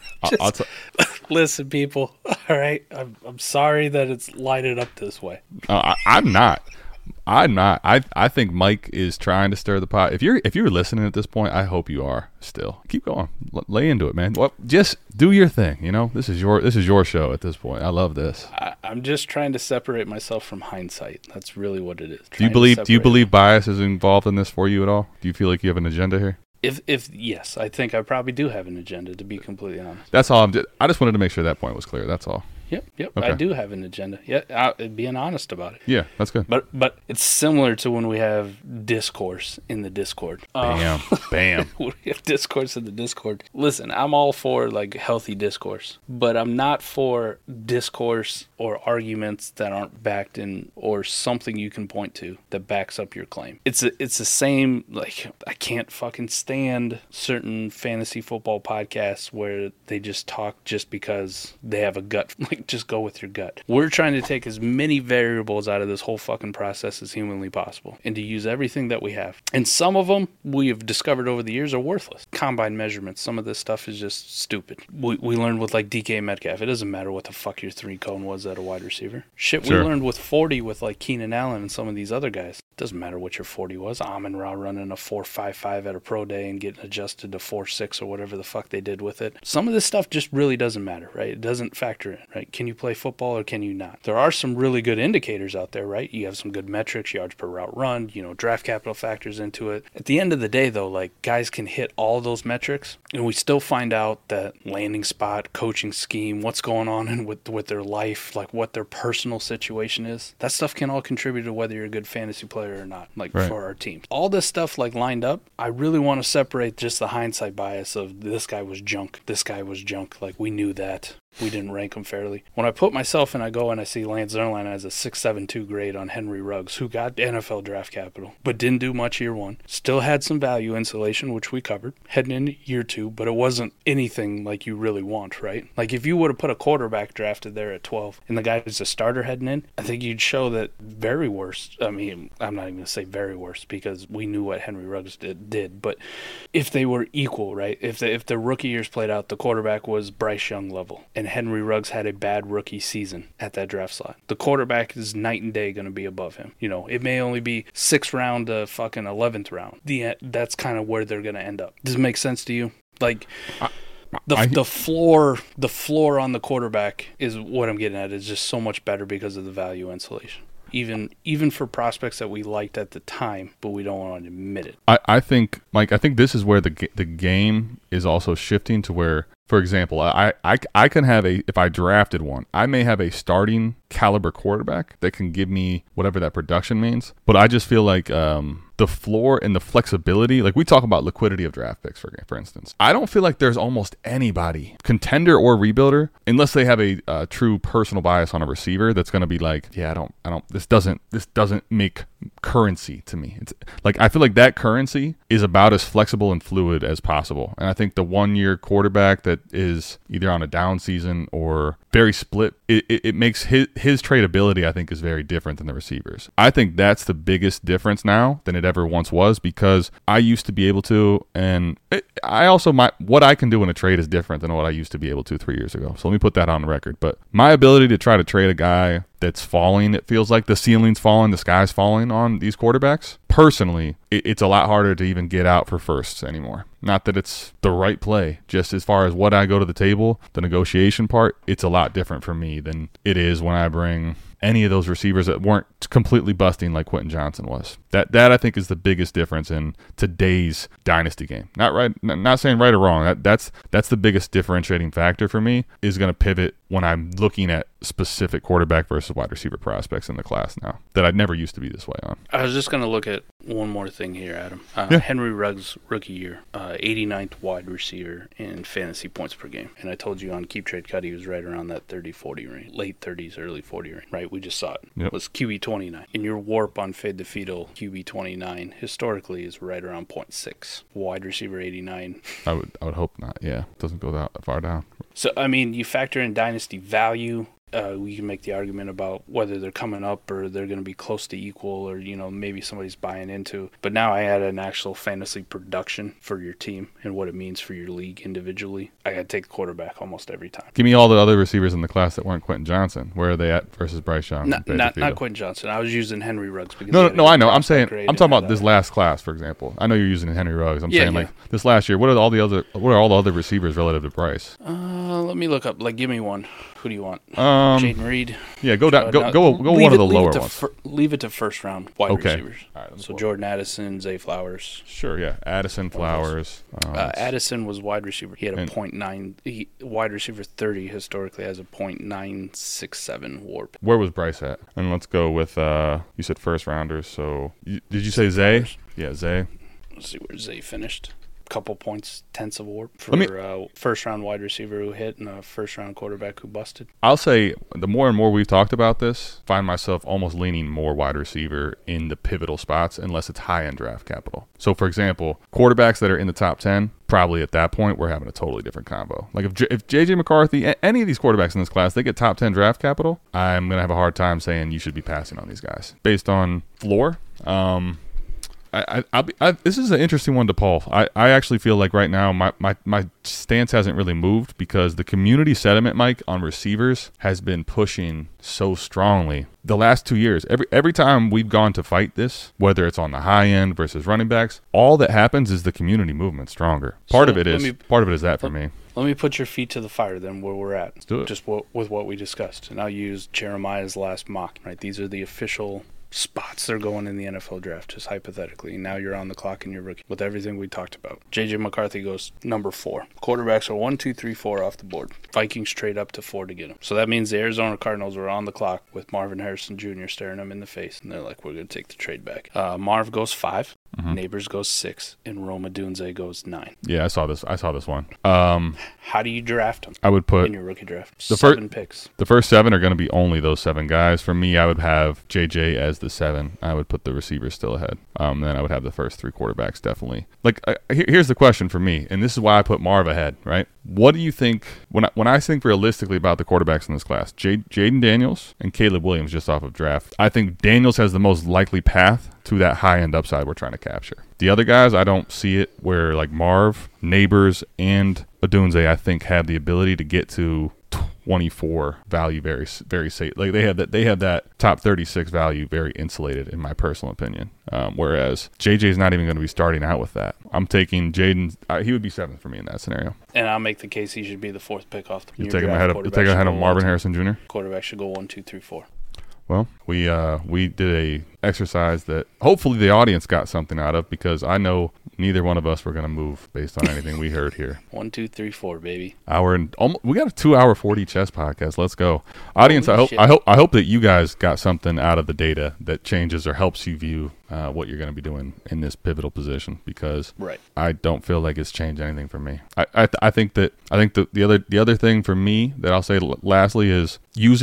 Listen, people. All right, I'm sorry that it's lighted up this way. I'm not. I think Mike is trying to stir the pot. If you're listening at this point, I hope you are still. Keep going. Lay into it, man. Just do your thing. You know, this is your show at this point. I love this. I'm just trying to separate myself from hindsight. That's really what it is. Do you believe bias is involved in this for you at all? Do you feel like you have an agenda here? If yes, I think I probably do have an agenda, to be completely honest. That's all. I just wanted to make sure that point was clear. That's all. Yep. Okay. I do have an agenda. Yeah, being honest about it. Yeah, that's good. But it's similar to when we have discourse in the Discord. Bam. When we have discourse in the Discord. Listen, I'm all for like healthy discourse, but I'm not for discourse or arguments that aren't backed in or something you can point to that backs up your claim. It's the same. Like, I can't fucking stand certain fantasy football podcasts where they just talk just because they have a gut. Like, just go with your gut. We're trying to take as many variables out of this whole fucking process as humanly possible and to use everything that we have. And some of them we have discovered over the years are worthless. Combine measurements. Some of this stuff is just stupid. We learned with like DK Metcalf. It doesn't matter what the fuck your 3 cone was at a wide receiver. Shit, Sure. We learned with 40 with like Keenan Allen and some of these other guys. It doesn't matter what your 40 was. Amon-Ra running a 4.55 at a pro day and getting adjusted to 4.6 or whatever the fuck they did with it. Some of this stuff just really doesn't matter, right? It doesn't factor in, right? Can you play football or can you not? There are some really good indicators out there, right? You have some good metrics, yards per route run, draft capital factors into it. At the end of the day, though, like, guys can hit all those metrics, and we still find out that landing spot, coaching scheme, what's going on with their life, like what their personal situation is. That stuff can all contribute to whether you're a good fantasy player or not, like right. For our team. All this stuff, like, lined up, I really want to separate just the hindsight bias of this guy was junk, like, we knew that. We didn't rank him fairly. When I put myself in, I go and I see Lance Zierlein as a 6.72 grade on Henry Ruggs, who got NFL draft capital, but didn't do much year 1. Still had some value insulation, which we covered, heading into year 2, but it wasn't anything like you really want, right? Like, if you would have put a quarterback drafted there at 12 and the guy was a starter heading in, I think you'd show that very worst. I mean, I'm not even going to say very worst because we knew what Henry Ruggs did, but if they were equal, right? If the rookie years played out, the quarterback was Bryce Young level, and Henry Ruggs had a bad rookie season at that draft slot. The quarterback is night and day going to be above him. It may only be 6th round to fucking 11th round. That's kind of where they're going to end up. Does it make sense to you? Like, the floor on the quarterback is what I'm getting at. Is just so much better because of the value insulation. Even for prospects that we liked at the time, but we don't want to admit it. I think, Mike, this is where the game is also shifting to where, for example, I can have if I drafted one, I may have a starting caliber quarterback that can give me whatever that production means. But I just feel like the floor and the flexibility, like we talk about liquidity of draft picks, for instance. I don't feel like there's almost anybody, contender or rebuilder, unless they have a true personal bias on a receiver that's going to be like, yeah, I don't, this doesn't make currency to me. It's like, I feel like that currency is about as flexible and fluid as possible. And I think the 1-year quarterback that is either on a down season or very split, it makes his tradability, I think, is very different than the receivers. I think that's the biggest difference now than it ever once was, because I used to be able to, and what I can do in a trade is different than what I used to be able to 3 years ago. So let me put that on record. But my ability to try to trade a guy that's falling. It feels like the ceiling's falling, the sky's falling on these quarterbacks. Personally, it's a lot harder to even get out for firsts anymore. Not that it's the right play, just as far as what I go to the table, the negotiation part, it's a lot different for me than it is when I bring any of those receivers that weren't completely busting like Quentin Johnson was. That I think is the biggest difference in today's dynasty game. Not saying right or wrong. That's the biggest differentiating factor for me, is going to pivot when I'm looking at specific quarterback versus wide receiver prospects in the class now that I'd never used to be this way on. I was just going to look at one more thing here, Adam. Henry Ruggs rookie year, 89th wide receiver in fantasy points per game. And I told you on Keep Trade Cut he was right around that 30-40 range, late 30s, early 40 range. Right, we just saw it. Yep. It was QB 29. In your warp on Fade the Fetal, QB 29 historically is right around 0.6. Wide receiver 89. I would hope not. Yeah, it doesn't go that far down. So I mean, you factor in dynasty value. We can make the argument about whether they're coming up or they're going to be close to equal, or maybe somebody's buying into. But now I add an actual fantasy production for your team and what it means for your league individually. I got to take the quarterback almost every time. Give me all the other receivers in the class that weren't Quentin Johnson. Where are they at versus Bryce Young? Not Quentin Johnson. I was using Henry Ruggs because no. I know. I'm talking about this last class, for example. I know you're using Henry Ruggs. I'm saying like this last year. What are all the other receivers relative to Bryce? Let me look up. Like, give me one. Who do you want? Jaden Reed. Yeah, go down. Go one of the lower ones. Leave it to first round wide receivers. All right, so Jordan Addison, Zay Flowers. Sure, yeah. Addison, Flowers. Addison was wide receiver. He had a 0.9. Wide receiver 30 historically has a 0.967 warp. Where was Bryce at? And let's go with you said first rounders. So did you say Zay? Yeah, Zay. Let's see where Zay finished. Couple points, tenths of warp for first round wide receiver who hit and a first round quarterback who busted. I'll say the more and more we've talked about this, find myself almost leaning more wide receiver in the pivotal spots unless it's high end draft capital. So for example, quarterbacks that are in the top 10, probably at that point we're having a totally different combo. Like if JJ McCarthy, any of these quarterbacks in this class, they get top 10 draft capital, I'm gonna have a hard time saying you should be passing on these guys based on floor. This is an interesting one to Paul. I actually feel like right now my stance hasn't really moved because the community sentiment, Mike, on receivers has been pushing so strongly the last 2 years. Every time we've gone to fight this, whether it's on the high end versus running backs, all that happens is the community movement stronger. Part of it is that for me. Let me put your feet to the fire then where we're at. Let's do it. Just with what we discussed. And I'll use Jeremiah's last mock. Right, these are the official spots they're going in the NFL draft, just hypothetically. Now you're on the clock and you're rookie with everything we talked about. JJ McCarthy goes number 4. Quarterbacks are 1, 2, 3, 4 off the board. Vikings trade up to 4 to get him. So that means the Arizona Cardinals are on the clock with Marvin Harrison Jr. staring them in the face, and they're like, we're going to take the trade back. Marv goes 5. Mm-hmm. Neighbors goes 6, and Rome Odunze goes 9. Yeah, I saw this one. How do you draft them? I would put in your rookie draft 7 picks. The first 7 are going to be only those 7 guys. For me, I would have JJ as the 7. I would put the receivers still ahead. Then I would have the first 3 quarterbacks definitely. Like here's the question for me, and this is why I put Marv ahead. Right? What do you think when I think realistically about the quarterbacks in this class? Jaden Daniels and Caleb Williams just off of draft. I think Daniels has the most likely path to that high-end upside we're trying to capture. The other guys, I don't see it where like Marv, Neighbors, and Odunze, I think, have the ability to get to 24 value very, very safe. Like they have that top 36 value very insulated, in my personal opinion. Whereas JJ's not even going to be starting out with that. I'm taking Jaden. He would be 7th for me in that scenario. And I'll make the case he should be the 4th pick off the. You take him ahead of Marvin Harrison Jr. Quarterback should go 1, 2, 3, 4. Well, we did a exercise that hopefully the audience got something out of, because I know neither one of us were going to move based on anything we heard here. 1, 2, 3, 4, baby. We got a 2-hour 40 chess podcast. Let's go, audience. I hope that you guys got something out of the data that changes or helps you view what you're going to be doing in this pivotal position, because I don't feel like it's changed anything for me. I think the other thing for me that I'll say lastly is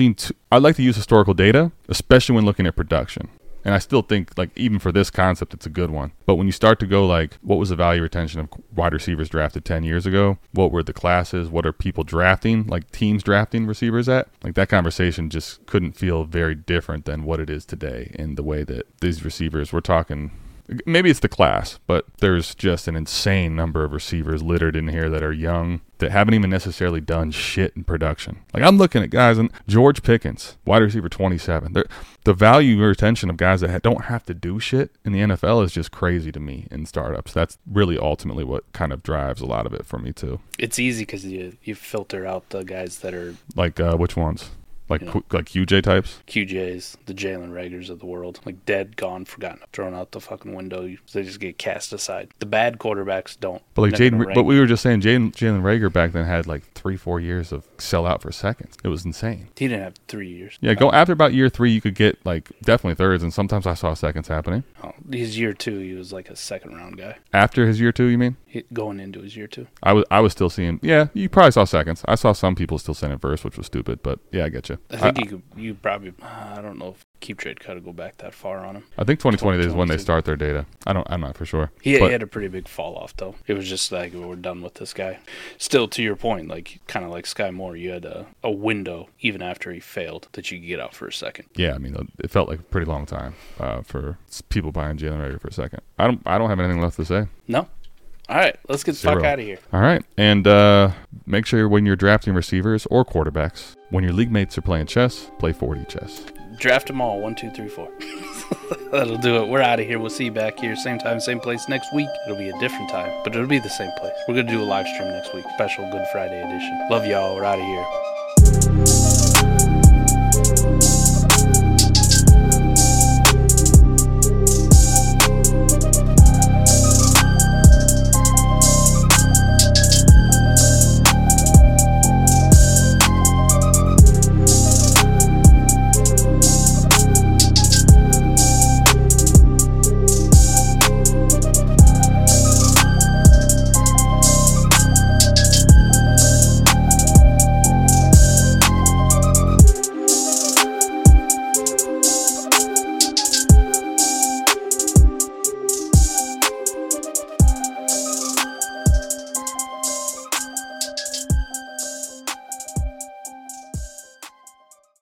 I like to use historical data, especially when looking at production. And I still think, like, even for this concept, it's a good one. But when you start to go, like, what was the value retention of wide receivers drafted 10 years ago? What were the classes? What are people drafting, like teams drafting receivers at? Like, that conversation just couldn't feel very different than what it is today in the way that these receivers, we're talking, maybe it's the class, but there's just an insane number of receivers littered in here that are young, that haven't even necessarily done shit in production. Like, I'm looking at guys, and George Pickens, wide receiver 27. The value or retention of guys that don't have to do shit in the NFL is just crazy to me in startups. That's really ultimately what kind of drives a lot of it for me too. It's easy because you filter out the guys that are like which ones? Like, you know, like QJ types? QJs, the Jalen Ragers of the world. Like, dead, gone, forgotten, thrown out the fucking window. They just get cast aside. The bad quarterbacks don't. But like but we were just saying, Jalen Rager back then had like 3-4 years of sell out for seconds. It was insane. He didn't have 3 years. Yeah, go after about year 3, you could get like definitely thirds, and sometimes I saw seconds happening. Oh, his year 2, he was like a second round guy. After his year 2, you mean? Going into his year 2. I was still seeing. Yeah, you probably saw seconds. I saw some people still sending first, which was stupid. But yeah, I get you. I think you probably. I don't know if Keep Trade could go back that far on him. I think 2020 is when they start their data. I'm not for sure. He had a pretty big fall off though. It was just like, we're done with this guy. Still, to your point, like kind of like Sky Moore, you had a window even after he failed that you could get out for a second. Yeah, I mean, it felt like a pretty long time for people buying Jalen Rager for a second. I don't have anything left to say. No. All right, let's get the fuck out of here. All right, and make sure when you're drafting receivers or quarterbacks, when your league mates are playing chess, play 4D chess. Draft them all, 1, 2, 3, 4. That'll do it. We're out of here. We'll see you back here, same time, same place next week. It'll be a different time, but it'll be the same place. We're going to do a live stream next week, special Good Friday edition. Love y'all. We're out of here.